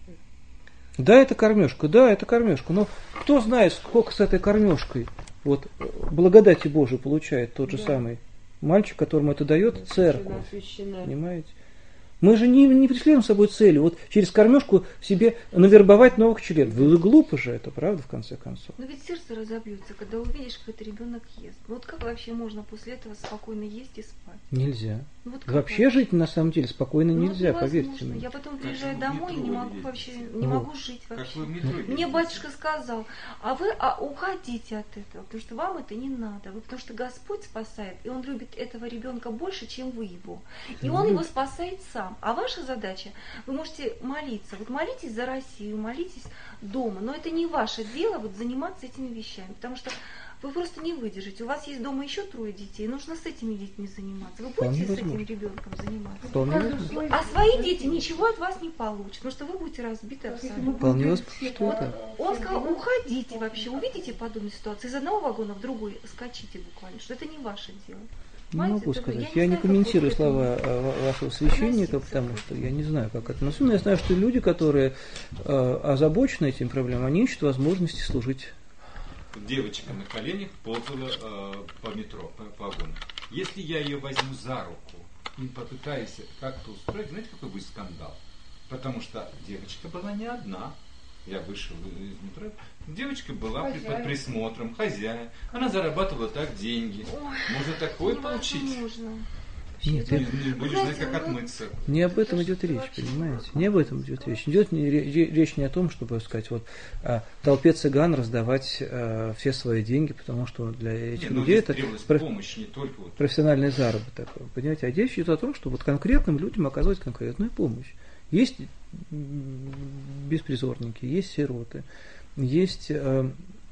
Да, это кормежка, да, это кормежка, но кто знает, сколько с этой кормежкой вот, благодати Божией получает тот же Да. самый мальчик, которому это дает церковь. Освящена. Понимаете? Мы же не, не преследуем с собой цели вот через кормежку себе навербовать новых членов. Вы глупо же это, правда, в конце концов? Но ведь сердце разобьется, когда увидишь, как это ребенок ест. Вот как вообще можно после этого спокойно есть и спать? Нельзя. Ну, вот как Вообще жить на самом деле спокойно Ну, нельзя, невозможно. поверьте мне. Я потом Как приезжаю вы в домой и не метро могу ездите? вообще, не Вот. могу жить Как вообще. вы в метро Мне ездите? батюшка сказал, а вы а уходите от этого, потому что вам это не надо, вы, потому что Господь спасает, и Он любит этого ребенка больше, чем вы его. И Он его спасает сам. там. А ваша задача, вы можете молиться. Вот молитесь за Россию, молитесь дома. Но это не ваше дело вот заниматься этими вещами. Потому что вы просто не выдержите. У вас есть дома еще трое детей, нужно с этими детьми заниматься. Вы будете с этим ребенком заниматься? А свои дети ничего от вас не получат, потому что вы будете разбиты абсолютно. Вполне возможно, что это. Он сказал, уходите вообще, увидите подобную ситуацию, из одного вагона в другой скачите буквально, что это не ваше дело. Не могу сказать. Я не комментирую слова вашего священника, потому что я не знаю, как это. Но я знаю, что люди, которые озабочены этим проблемами, они ищут возможности служить. Девочка на коленях ползала э, по метро, по, по вагону. Если я ее возьму за руку и попытаюсь как-то устроить, знаете, какой будет скандал? Потому что девочка была не одна. Я вышел из метро. Девочка была при, под присмотром, хозяин. Она зарабатывала так деньги. Ой, можно такое получить. Нет, ты не будешь знать, как отмыться. Не об этом идет речь, понимаете? Не об этом идет речь. Идет не, речь не о том, чтобы сказать, вот а, толпе цыган раздавать а, все свои деньги, потому что для этих не, людей это проф... помощь, не только вот. Профессиональный заработок. Понимаете? А речь идет о том, что вот конкретным людям оказывать конкретную помощь. Есть беспризорники, есть сироты, есть а,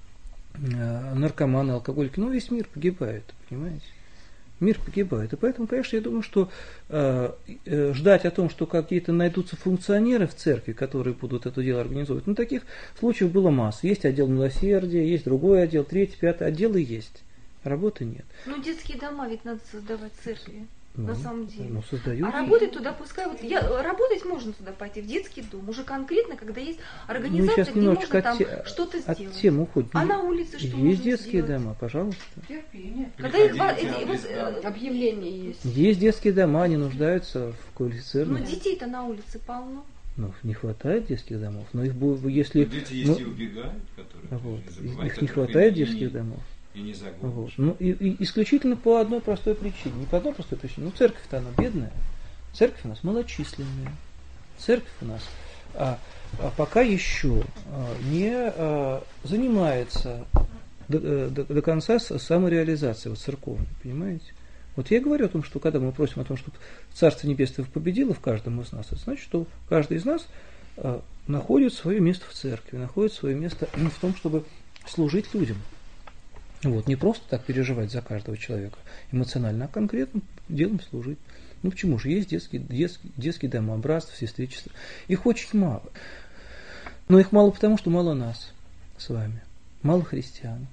а, наркоманы, алкоголики. Ну, весь мир погибает, понимаете? Мир погибает. И поэтому, конечно, я думаю, что э, э, ждать о том, что какие-то найдутся функционеры в церкви, которые будут это дело организовывать, ну, таких случаев было масса. Есть отдел милосердия, есть другой отдел, третий, пятый. Отделы есть. Работы нет. Ну, детские дома ведь надо создавать в церкви. Ну, на самом деле. Ну, создают. А работать туда, пускай вот я работать можно туда пойти в детский дом, уже конкретно, когда есть организация, ну, где можно там те, что-то от сделать. Тем уходим. А на улице что есть можно детские сделать? дома, пожалуйста. Терпение. Когда их эти, вот, объявления есть. Есть детские дома, они нуждаются в квалифицированных. Но детей-то на улице полно. Ну, не хватает детских домов, но их будет, если. Дети есть ну, и убегают, которые. Вот, забывают, их не хватает детских не, домов. И не вот. Ну, и, и исключительно по одной простой причине. Не по одной простой причине. Ну, церковь-то она бедная. Церковь у нас малочисленная. Церковь у нас а, а пока еще а, не а, занимается до, до, до конца самореализацией вот, церковной, понимаете? Вот я говорю о том, что когда мы просим о том, чтобы Царство Небесное победило в каждом из нас, это значит, что каждый из нас а, находит свое место в церкви, находит свое место в том, чтобы служить людям. Вот, не просто так переживать за каждого человека эмоционально, а конкретным делом служить. Ну почему же? Есть детские, детские, детские дома, братства, сестричества. Их очень мало. Но их мало потому, что мало нас с вами. Мало христиан.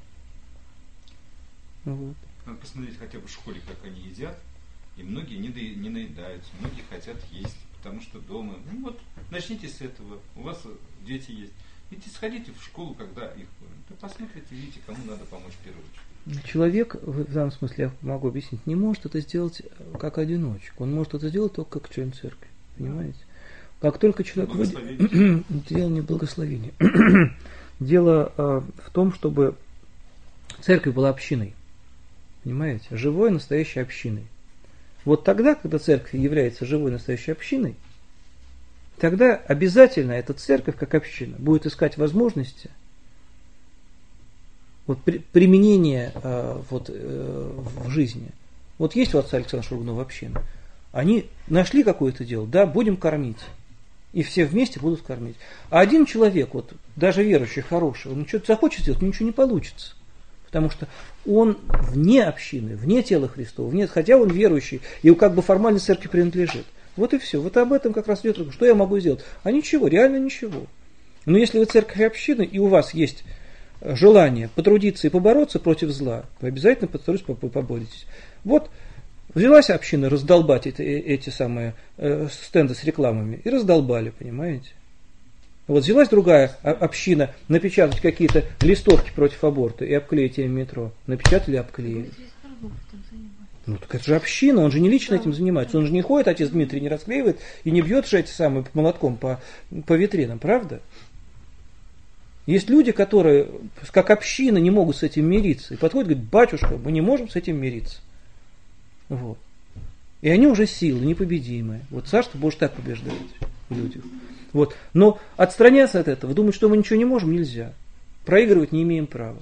Вот. Надо посмотреть хотя бы в школе, как они едят. И многие не, до, не наедаются, многие хотят есть, потому что дома. Ну вот, начните с этого. У вас дети есть. Идите, сходите в школу, когда их. Вы посмотрите, видите, кому надо помочь в первую очередь. Человек, в данном смысле, я могу объяснить, не может это сделать как одиночек. Он может это сделать только как член церкви. Понимаете? Как только человек выйдет... Дело не в благословении. Дело э, в том, чтобы церковь была общиной. Понимаете? Живой, настоящей общиной. Вот тогда, когда церковь является живой, настоящей общиной, тогда обязательно эта церковь, как община, будет искать возможности вот, при, применения э, вот, э, в жизни. Вот есть у отца Александра Шургунова община. Они нашли какое-то дело, да, будем кормить. И все вместе будут кормить. А один человек, вот, даже верующий, хороший, он что-то захочет сделать, ничего не получится. Потому что он вне общины, вне тела Христова, вне, хотя он верующий, и как бы формально церкви принадлежит. Вот и все. Вот об этом как раз идет. Что я могу сделать? А ничего, реально ничего. Но если вы церковь и община, и у вас есть желание потрудиться и побороться против зла, вы обязательно поборетесь. Вот взялась община раздолбать эти, эти самые э, стенды с рекламами, и раздолбали, понимаете? Вот взялась другая община напечатать какие-то листовки против аборта и обклеить им метро. Напечатали и обклеили. Ну, так это же община, он же не лично этим занимается, он же не ходит, отец Дмитрий не расклеивает и не бьет же эти самые молотком по, по витринам, правда? Есть люди, которые, как община, не могут с этим мириться, и подходят и говорят: батюшка, мы не можем с этим мириться. Вот. И они уже силы непобедимые. Вот Царство Божие так побеждает в людях. Вот. Но отстраняться от этого, думать, что мы ничего не можем, нельзя. Проигрывать не имеем права.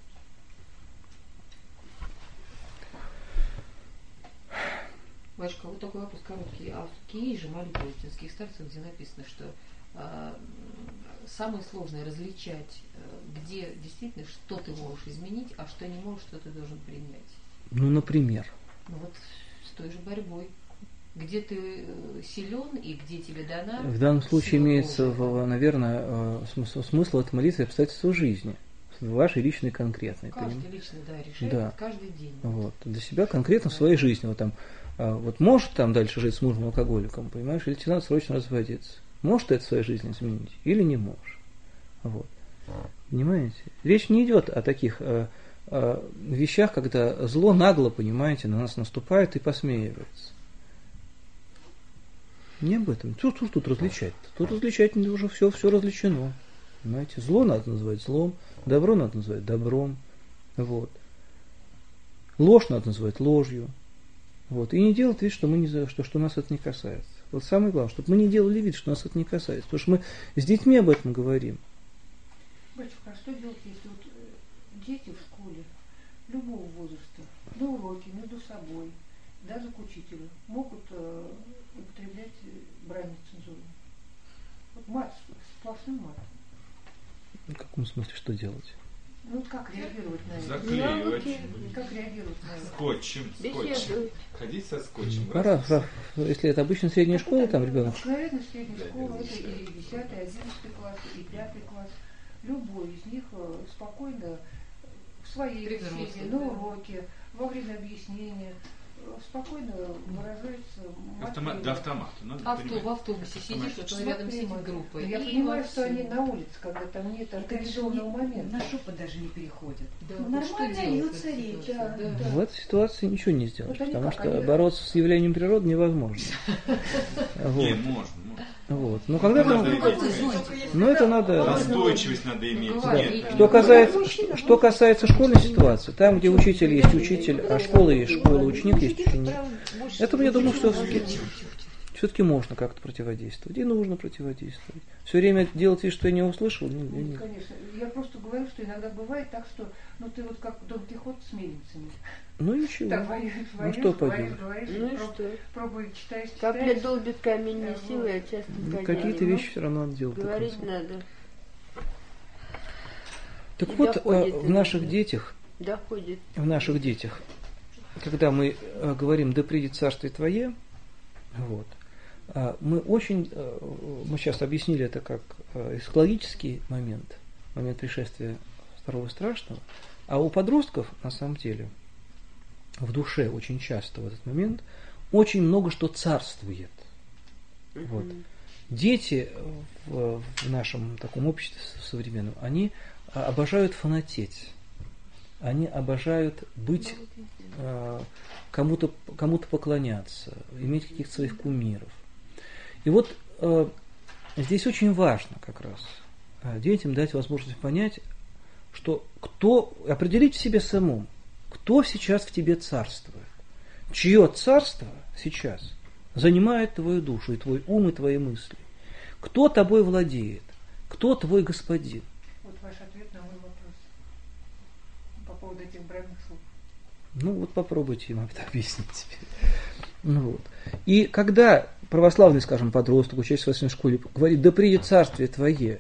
Батюшка, вот такой вопрос короткий. А все-таки есть же молитва истинских старцев, где написано, что э, самое сложное различать, э, где действительно что ты можешь изменить, а что не можешь, что ты должен принять. Ну, например. Ну вот с той же борьбой. Где ты силен и где тебе дана. В данном случае имеется, в, наверное, смысл, смысл этой молитвы обстоятельства жизни. Вашей личной конкретной. Каждый поним? Лично, да, решает да. каждый день. Вот. Для себя конкретно в своей жизни. Вот, там, вот можешь там дальше жить с мужем алкоголиком, понимаешь, или тебе надо срочно разводиться. Можешь ты это в своей жизни изменить или не можешь. Вот. Понимаете? Речь не идет о таких э, э, вещах, когда зло нагло, понимаете, на нас наступает и посмеивается. Не об этом. Что тут, тут различать? Тут различать уже все, все различено. Понимаете? Зло надо называть злом, добро надо называть добром. Вот. Ложь надо называть ложью. Вот. И не делать вид, что, мы не, что, что нас это не касается. Вот самое главное, чтобы мы не делали вид, что нас это не касается. Потому что мы с детьми об этом говорим. Батюшка, а что делать, если вот дети в школе любого возраста, на уроке, между собой, даже к учителю, могут э, употреблять брань нецензурную? Вот мат, сплошной мат. В каком смысле, что делать? Ну вот как реагировать на это? Заклеивать. Как реагировать на это? Скотчем. Скотчем. Ходить со скотчем. Ну, пора, пора. Если это обычно средняя школа, там ребенок. Наверное, средняя школа, это и десятый, одиннадцатый класс, и пятый класс. Любой из них спокойно в своей беседе, на уроке, во время объяснения спокойно выражается. Автомат, до автомата. Авто, в автобусе сидишь, вот рядом сидит группа. Я понимаю, что они на улице, когда там нет организованного момента. На шепот даже не переходят. Да, ну, нормально льется речь. Да, да. В этой ситуации ничего не сделаешь, вот потому как, что они... бороться с явлением природы невозможно. Не, можно. Вот. Но когда там... Но это надо... Настойчивость надо иметь. Да. Что касается, что касается школьной ситуации, там, где учитель есть учитель, а школа есть школа, ученик есть ученик, это, я думаю, что все-таки, все-таки можно как-то противодействовать. И нужно противодействовать. Все время делать вид, что я не услышал. Не, не, не. Конечно. Я просто говорю, что иногда бывает так, что ну ты вот как Дон Кихот с мельницами. Ну ничего. Так, воюешь, ну воюешь, что говоришь, поделать? говоришь, Ну проб, что? Пробуешь, читаешь, читаешь. Капля долбит камень не силой, а часто Ну, какие-то вещи все равно надо делать. Говорить надо. Так И вот, доходит в наших детях, доходит. в наших детях, когда мы говорим «да придет царствие Твое», вот, мы очень, мы сейчас объяснили это как эсхатологический момент, момент пришествия второго страшного, а у подростков, на самом деле, в душе очень часто в этот момент очень много что царствует. Mm-hmm. Вот. Дети в, в нашем таком обществе современном, они обожают фанатеть, они обожают быть, э, кому-то, кому-то поклоняться, иметь каких-то своих кумиров. И вот э, здесь очень важно как раз э, детям дать возможность понять, что кто, определить в себе самому, кто сейчас в тебе царствует, чье царство сейчас занимает твою душу, и твой ум, и твои мысли, кто тобой владеет, кто твой господин. Вот ваш ответ на мой вопрос по поводу этих бранных слов. Ну вот попробуйте им это объяснить теперь. Ну, вот. И когда православный, скажем, подросток, учащийся в восьмой школе, говорит, да придет царствие твое,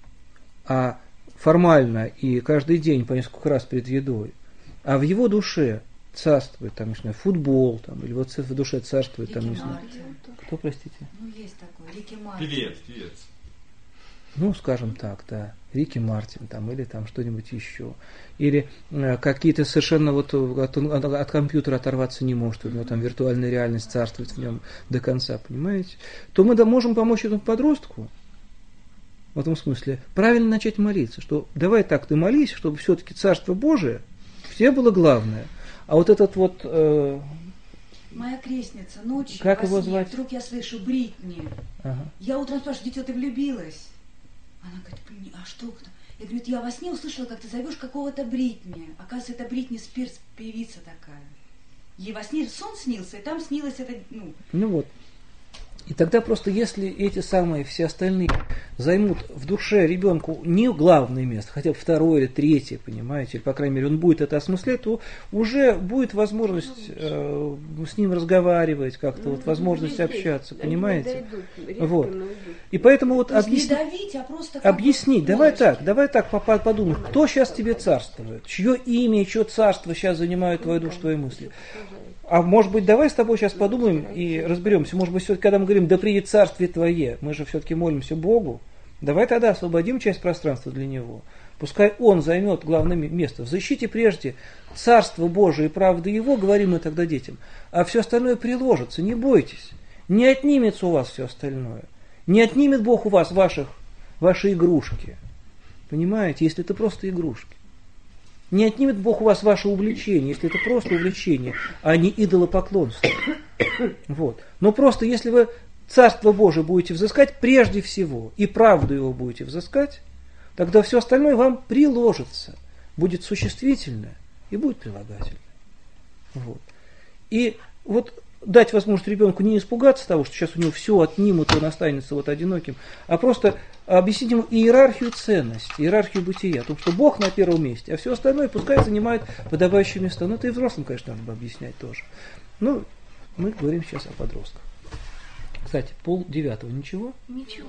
а формально и каждый день по несколько раз перед едой, а в его душе царствует, там, не знаю, футбол, там, или вот в душе царствует, Рики там, не знаю. Мартин. Кто, простите? Ну, есть такой, Рики Мартин. Певец, певец. Ну, скажем так, да, Рики Мартин, там, или там что-нибудь еще. Или э, какие-то совершенно вот от, от, от компьютера оторваться не может, у него там виртуальная реальность царствует в нем до конца, понимаете? То мы да, можем помочь этому подростку, в этом смысле, правильно начать молиться, что давай так ты молись, чтобы все-таки Царство Божие в тебе было главное. А вот этот вот... Э, Моя крестница, ночью, как во его сне, звать? вдруг я слышу Бритни. ага. Я утром спрашиваю, дитё, ты влюбилась? Она говорит, блин, а что кто? Я говорю, я во сне услышала, как ты зовешь какого-то Бритни. Оказывается, это Бритни Спирс, певица такая. Ей во сне сон снился, и там снилось это, ну... Ну вот. И тогда просто если эти самые все остальные займут в душе ребенку не главное место, хотя бы второе или третье, понимаете, или, по крайней мере, он будет это осмыслять, то уже будет возможность э, с ним разговаривать, как-то вот возможность общаться, понимаете? Вот. И поэтому вот объяснить, давить, а просто объяснить, давай так, давай так подумай, кто сейчас тебе царствует, чье имя и чье царство сейчас занимают твою душу, твои мысли. А может быть, давай с тобой сейчас подумаем и разберемся. Может быть, все-таки, когда мы говорим, да приедет царствие твое, мы же все-таки молимся Богу. Давай тогда освободим часть пространства для Него. Пускай Он займет главное место. Защите прежде Царство Божие и правды Его, говорим мы тогда детям. А все остальное приложится, не бойтесь. Не отнимется у вас все остальное. Не отнимет Бог у вас ваших, ваши игрушки. Понимаете, если это просто игрушки. Не отнимет Бог у вас ваше увлечение, если это просто увлечение, а не идолопоклонство. Вот. Но просто если вы Царство Божие будете взыскать прежде всего, и правду его будете взыскать, тогда все остальное вам приложится, будет существительное и будет прилагательное. Вот. И вот дать возможность ребенку не испугаться того, что сейчас у него все отнимут, и он останется вот одиноким, а просто объяснить ему иерархию ценностей, иерархию бытия, о том, что Бог на первом месте, а все остальное пускай занимает подобающие места. Ну, это и взрослым, конечно, надо бы объяснять тоже. Ну, мы говорим сейчас о подростках. Кстати, пол девятого, ничего? Ничего.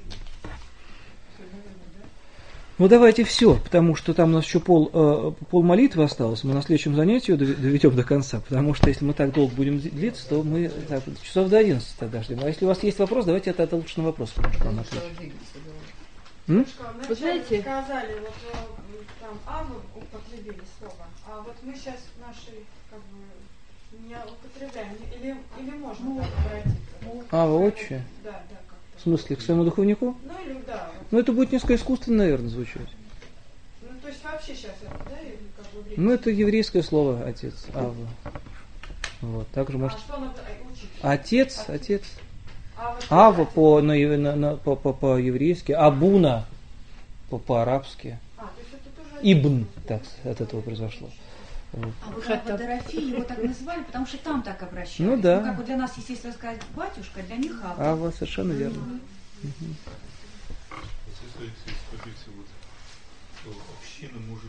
Ну, давайте все, потому что там у нас еще пол, э, пол молитвы осталось, мы на следующем занятии ее доведем до конца, потому что если мы так долго будем длиться, то мы так, часов до одиннадцати тогда ждем. А если у вас есть вопрос, давайте это, это лучше на вопрос вам ответить. Вы знаете, сказали, вот там Аву употребили слово, а вот мы сейчас наши как бы не употребляем, или, или можно ну, так обратиться? Ава, отче? Да, да. Как-то. В смысле, к своему духовнику? Ну или да. Вот. Ну это будет несколько искусственно, наверное, звучать. Ну то есть вообще сейчас это, да, или как бы время? Ну это еврейское слово, отец, Ава. Вот, также может... А что надо учить? Отец, отец. Ава, Ава по, на, на, на, по, по, по-еврейски, Абуна по, по-арабски. А, то есть это тоже... Ибн, так, от этого произошло. Вот. А вот Ава Дорофей его так называли, потому что там так обращались. Ну да. Ну, как вот для нас, естественно, сказать батюшка, для них Ава. Ава, совершенно верно. Mm-hmm. Mm-hmm. Вот если скажите, вот община может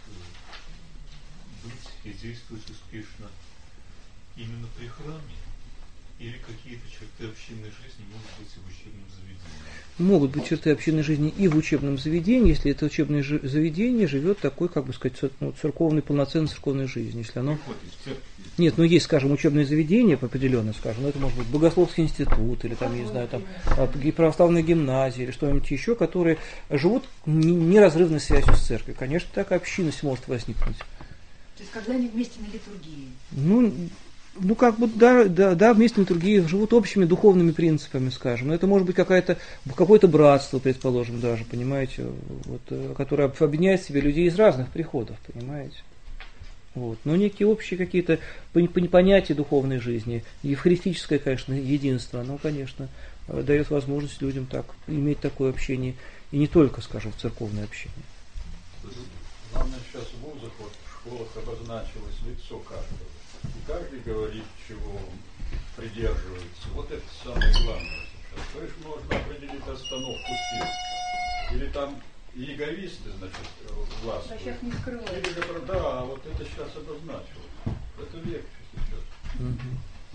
быть и действовать успешно именно при храме, или какие-то черты общинной жизни могут быть и в учебном заведении? Могут быть черты общинной жизни и в учебном заведении, если это учебное заведение живет такой, как бы сказать, церковной, полноценной церковной жизнью. Если оно... Нет, ну есть, скажем, учебное заведение определенное, скажем, ну, это может быть Богословский институт, или там, я не знаю, там православная гимназия, или что-нибудь еще, которые живут неразрывной связью с церковью. Конечно, такая общинность может возникнуть. То есть, когда они вместе на литургии? Ну, Ну, как бы, да, да, да, вместе на литургии живут общими духовными принципами, скажем. Но это может быть какая-то, какое-то братство, предположим, даже, понимаете, вот, которое объединяет в себе людей из разных приходов, понимаете. Вот. Но некие общие какие-то понятия духовной жизни, евхаристическое, конечно, единство, оно, конечно, дает возможность людям так, иметь такое общение, и не только, скажем, в церковное общение. Главное, сейчас в вузах, вот, в школах обозначилось лицо каждого. И каждый говорит, чего он придерживается. Вот это самое главное сейчас. То есть можно определить остановку сил. Или там иеговисты, значит, властвуют. А сейчас не скрывают. Или, да, вот это сейчас обозначилось. Это легче сейчас. Угу.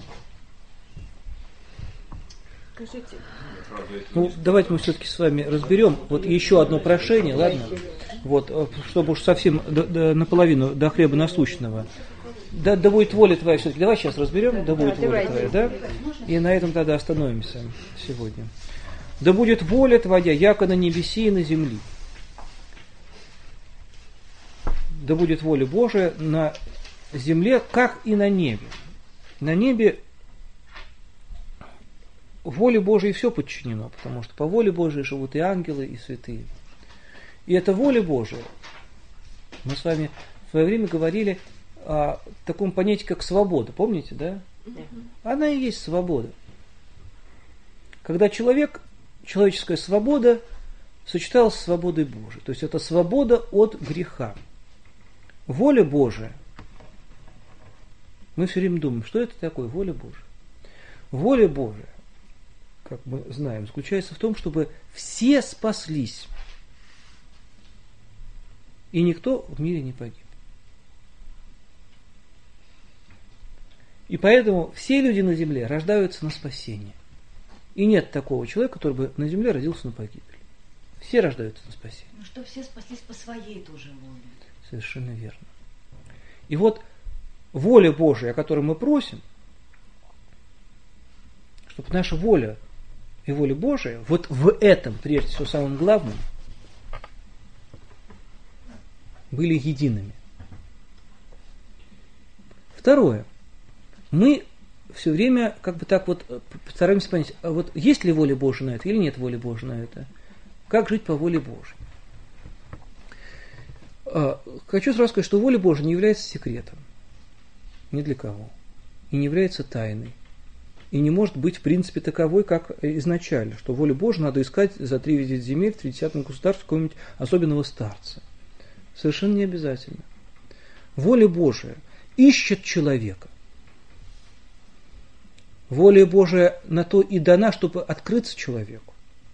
Скажите. Ну, давайте мы все-таки с вами разберем. Вот еще одно прошение, ладно? Вот, чтобы уж совсем до, до, наполовину до хлеба насущного. Да, да будет воля твоя все-таки. Давай сейчас разберем, да будет воля твоя, да? И на этом тогда остановимся сегодня. Да будет воля твоя, яко на небеси и на земли. Да будет воля Божия на земле, как и на небе. На небе воле Божией все подчинено, потому что по воле Божией живут и ангелы, и святые. И эта воля Божия, мы с вами в свое время говорили о таком понятии, как свобода. Помните, да? Она и есть свобода. Когда человек, человеческая свобода сочеталась с свободой Божией. То есть это свобода от греха. Воля Божия. Мы все время думаем, что это такое воля Божия. Воля Божия как мы знаем, заключается в том, чтобы все спаслись. И никто в мире не погиб. И поэтому все люди на земле рождаются на спасение. И нет такого человека, который бы на земле родился на погибель. Все рождаются на спасение. Ну что все спаслись по своей тоже воле. Совершенно верно. И вот воля Божия, о которой мы просим, чтобы наша воля и воля Божия, вот в этом, прежде всего, самым главным, были едиными. Второе. Мы все время как бы так вот стараемся понять, а вот есть ли воля Божия на это или нет воли Божией на это? Как жить по воле Божией? Хочу сразу сказать, что воля Божия не является секретом. Ни для кого. И не является тайной. И не может быть в принципе таковой, как изначально, что волю Божию надо искать за три десятых земель, в тридцатом государстве какого-нибудь особенного старца. Совершенно не обязательно. Воля Божия ищет человека. Воля Божия на то и дана, чтобы открыться человеку.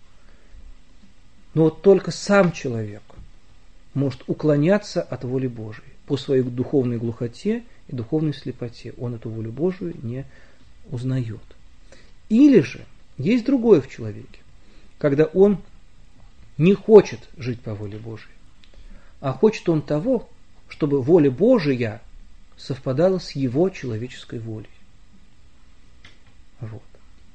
Но вот только сам человек может уклоняться от воли Божией по своей духовной глухоте и духовной слепоте. Он эту волю Божию не узнает. Или же есть другое в человеке, когда он не хочет жить по воле Божией, а хочет он того, чтобы воля Божия совпадала с его человеческой волей. Вот.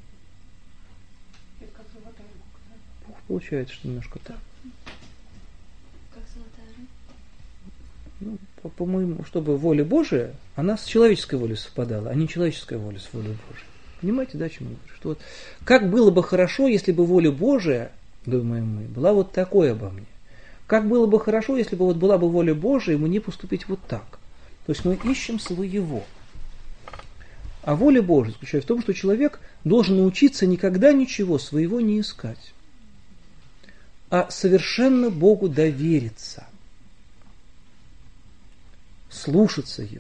Получается, что немножко так. Как золотая рыбка? Ну, по- по-моему, чтобы воля Божия, она с человеческой волей совпадала, а не человеческая воля с волей Божией. Понимаете, да, о чем я говорю? Что вот, как было бы хорошо, если бы воля Божия, думаем мы, была вот такой обо мне. Как было бы хорошо, если бы вот была бы воля Божия, и мне поступить вот так. То есть мы ищем своего. А воля Божия заключается в том, что человек должен научиться никогда ничего своего не искать, а совершенно Богу довериться, слушаться Его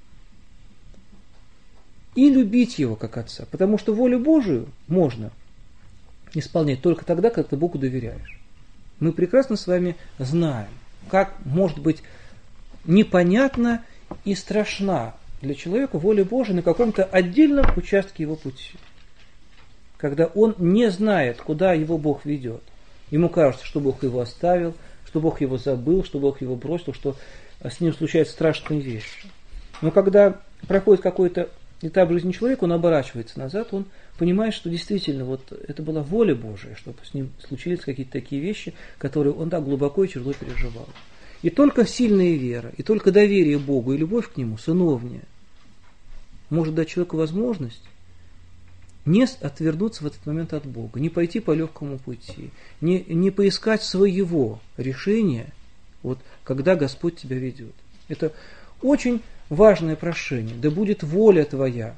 и любить Его как Отца. Потому что волю Божию можно исполнять только тогда, когда ты Богу доверяешь. Мы прекрасно с вами знаем, как может быть непонятна и страшна для человека воля Божия на каком-то отдельном участке его пути, когда он не знает, куда его Бог ведет. Ему кажется, что Бог его оставил, что Бог его забыл, что Бог его бросил, что с ним случаются страшные вещи. Но когда проходит какой-то этап жизни человека, он оборачивается назад, он понимает, что действительно вот это была воля Божия, чтобы с ним случились какие-то такие вещи, которые он так глубоко и тяжело переживал. И только сильная вера, и только доверие Богу и любовь к Нему, сыновняя, может дать человеку возможность не отвернуться в этот момент от Бога, не пойти по легкому пути, не, не поискать своего решения, вот, когда Господь тебя ведет. Это очень важное прошение. Да будет воля Твоя.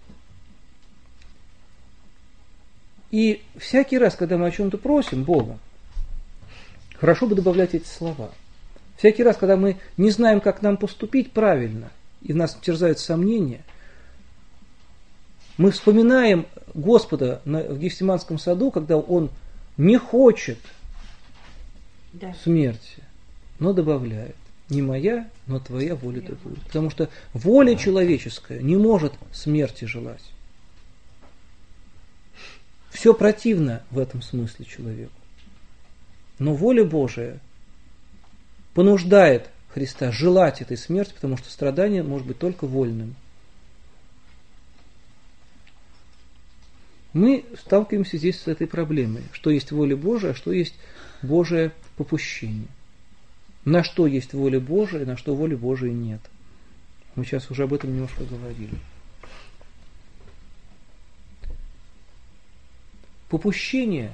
И всякий раз, когда мы о чем-то просим Бога, хорошо бы добавлять эти слова. Всякий раз, когда мы не знаем, как нам поступить правильно, и в нас терзают сомнения, мы вспоминаем Господа в Гефсиманском саду, когда Он не хочет да. смерти, но добавляет: не моя, но твоя воля да будет. Потому что воля человеческая не может смерти желать. Все противно в этом смысле человеку. Но воля Божия понуждает Христа желать этой смерти, потому что страдание может быть только вольным. Мы сталкиваемся здесь с этой проблемой, что есть воля Божия, а что есть Божие попущение. На что есть воля Божия, на что воли Божией нет. Мы сейчас уже об этом немножко говорили. Попущение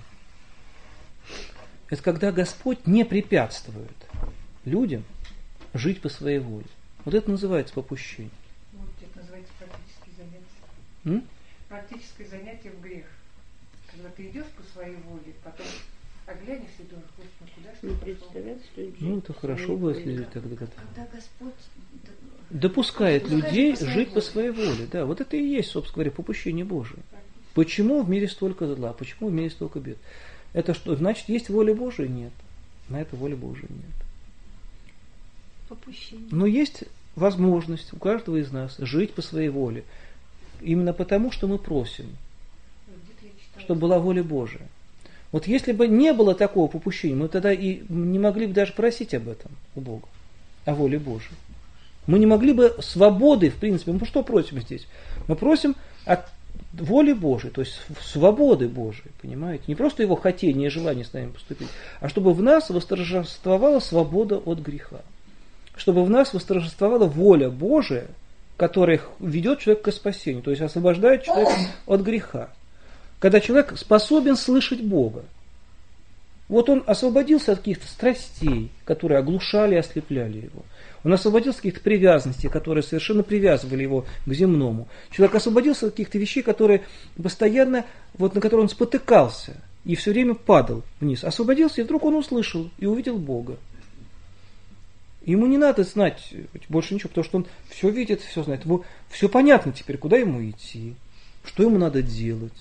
– это когда Господь не препятствует людям жить по своей воле. Вот это называется попущение. Вот это называется практические занятия. М? Практическое занятие в грех. Когда ты идешь по своей воле, потом оглянешься и думаешь: ну куда что не представляешь, что идти. Ну, это хорошо бы, если люди так Когда Господь допускает допускает людей по жить воле. по своей воле. Да, вот это и есть, собственно говоря, попущение Божие. Почему в мире столько зла? Почему в мире столько бед? Это что? Значит, есть воля Божия? Нет. На это воли Божией нет. Попущение. Но есть возможность у каждого из нас жить по своей воле. Именно потому, что мы просим, чтобы была воля Божия. Вот если бы не было такого попущения, мы тогда и не могли бы даже просить об этом у Бога, о воле Божией. Мы не могли бы свободы, в принципе, мы что просим здесь? Мы просим от воли Божией, то есть свободы Божией, понимаете? Не просто его хотение и желание с нами поступить, а чтобы в нас восторжествовала свобода от греха. Чтобы в нас восторжествовала воля Божия, которая ведет человека к спасению, то есть освобождает человека от греха. Когда человек способен слышать Бога. Вот он освободился от каких-то страстей, которые оглушали и ослепляли его. Он освободился от каких-то привязанностей, которые совершенно привязывали его к земному. Человек освободился от каких-то вещей, которые постоянно, вот на которые он спотыкался и все время падал вниз. Освободился, и вдруг он услышал и увидел Бога. Ему не надо знать больше ничего, потому что он все видит, все знает. Ему все понятно теперь, куда ему идти, что ему надо делать,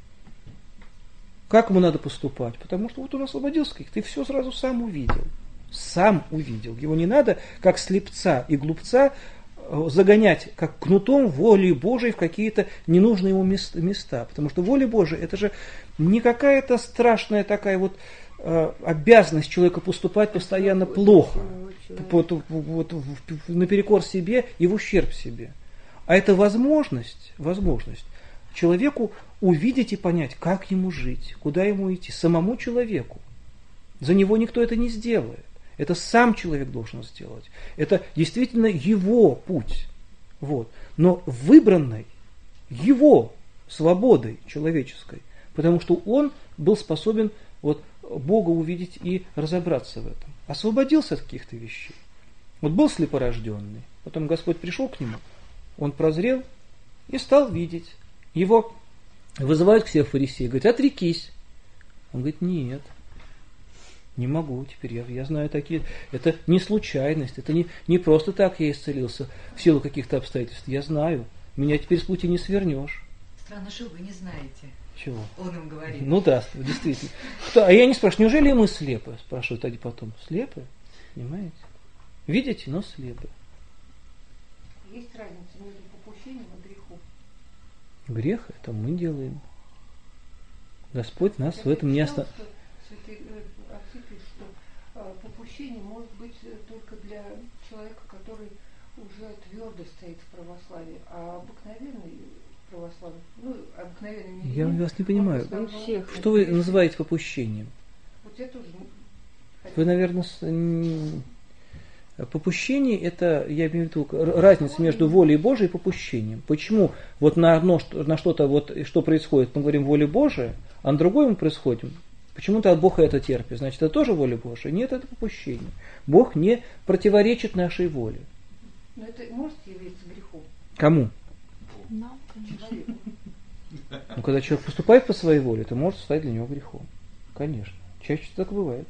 как ему надо поступать. Потому что вот он освободился каких-то и все сразу сам увидел. Сам увидел. Его не надо, как слепца и глупца, загонять как кнутом воли Божией в какие-то ненужные ему места. Потому что воля Божия — это же не какая-то страшная такая вот э, обязанность человека поступать постоянно плохо, вот, вот, наперекор себе и в ущерб себе. А это возможность, возможность человеку увидеть и понять, как ему жить, куда ему идти, самому человеку. За него никто это не сделает. Это сам человек должен сделать. Это действительно его путь. Вот. Но выбранной его свободой человеческой, потому что он был способен вот, Бога увидеть и разобраться в этом. Освободился от каких-то вещей. Вот был слепорожденный, потом Господь пришел к нему, он прозрел и стал видеть. Его вызывают к себе фарисеи, говорят: отрекись. Он говорит: нет. Не могу теперь, я, я знаю такие, это не случайность, это не, не просто так я исцелился в силу каких-то обстоятельств, я знаю, меня теперь с пути не свернешь. Странно, что вы не знаете. Чего? Он им говорит. Ну да, действительно. Кто, а я не спрашиваю, неужели мы слепы? Спрашивают они потом. Слепы? Понимаете? Видите, но слепы. Есть разница между попущением и грехом? Грех – это мы делаем. Господь нас я в этом не оставляет. Попущение может быть только для человека, который уже твердо стоит в православии, а обыкновенный православный, ну, обыкновенный не. Я вас не понимаю. Всех, что вы называете попущением? Вот я тоже. Вы, наверное, попущение – это, я имею в виду, разница между волей Божией и попущением. Почему вот на одно, на что-то, вот, что происходит, мы говорим воля Божия, а на другое мы происходим? Почему-то Бог это терпит. Значит, это тоже воля Божия? Нет, это попущение. Бог не противоречит нашей воле. Но это может являться грехом? Кому? Нам, конечно. Ну, когда человек поступает по своей воле, это может стать для него грехом. Конечно. Чаще так бывает.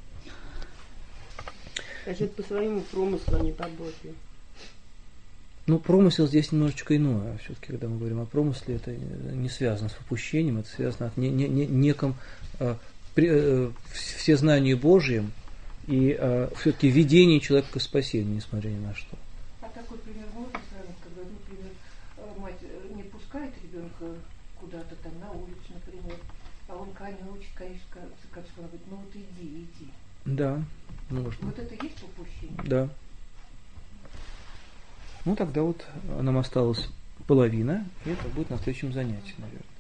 Значит, по своему промыслу, а не по Божьему. Ну, промысел здесь немножечко иное. Все-таки, когда мы говорим о промысле, это не связано с попущением, это связано от не, не, не, неком э, при, э, все знания Божьим и э, все-таки ведение человека к спасению, несмотря ни на что. А такой пример можно сравнить, когда, например, мать не пускает ребенка куда-то там на улицу, например, а он камень учит, конечно, как она говорит: ну вот иди, иди. Да, можно. Вот это есть попущение? Да. Ну, тогда вот нам осталась половина, и это будет на следующем занятии, наверное.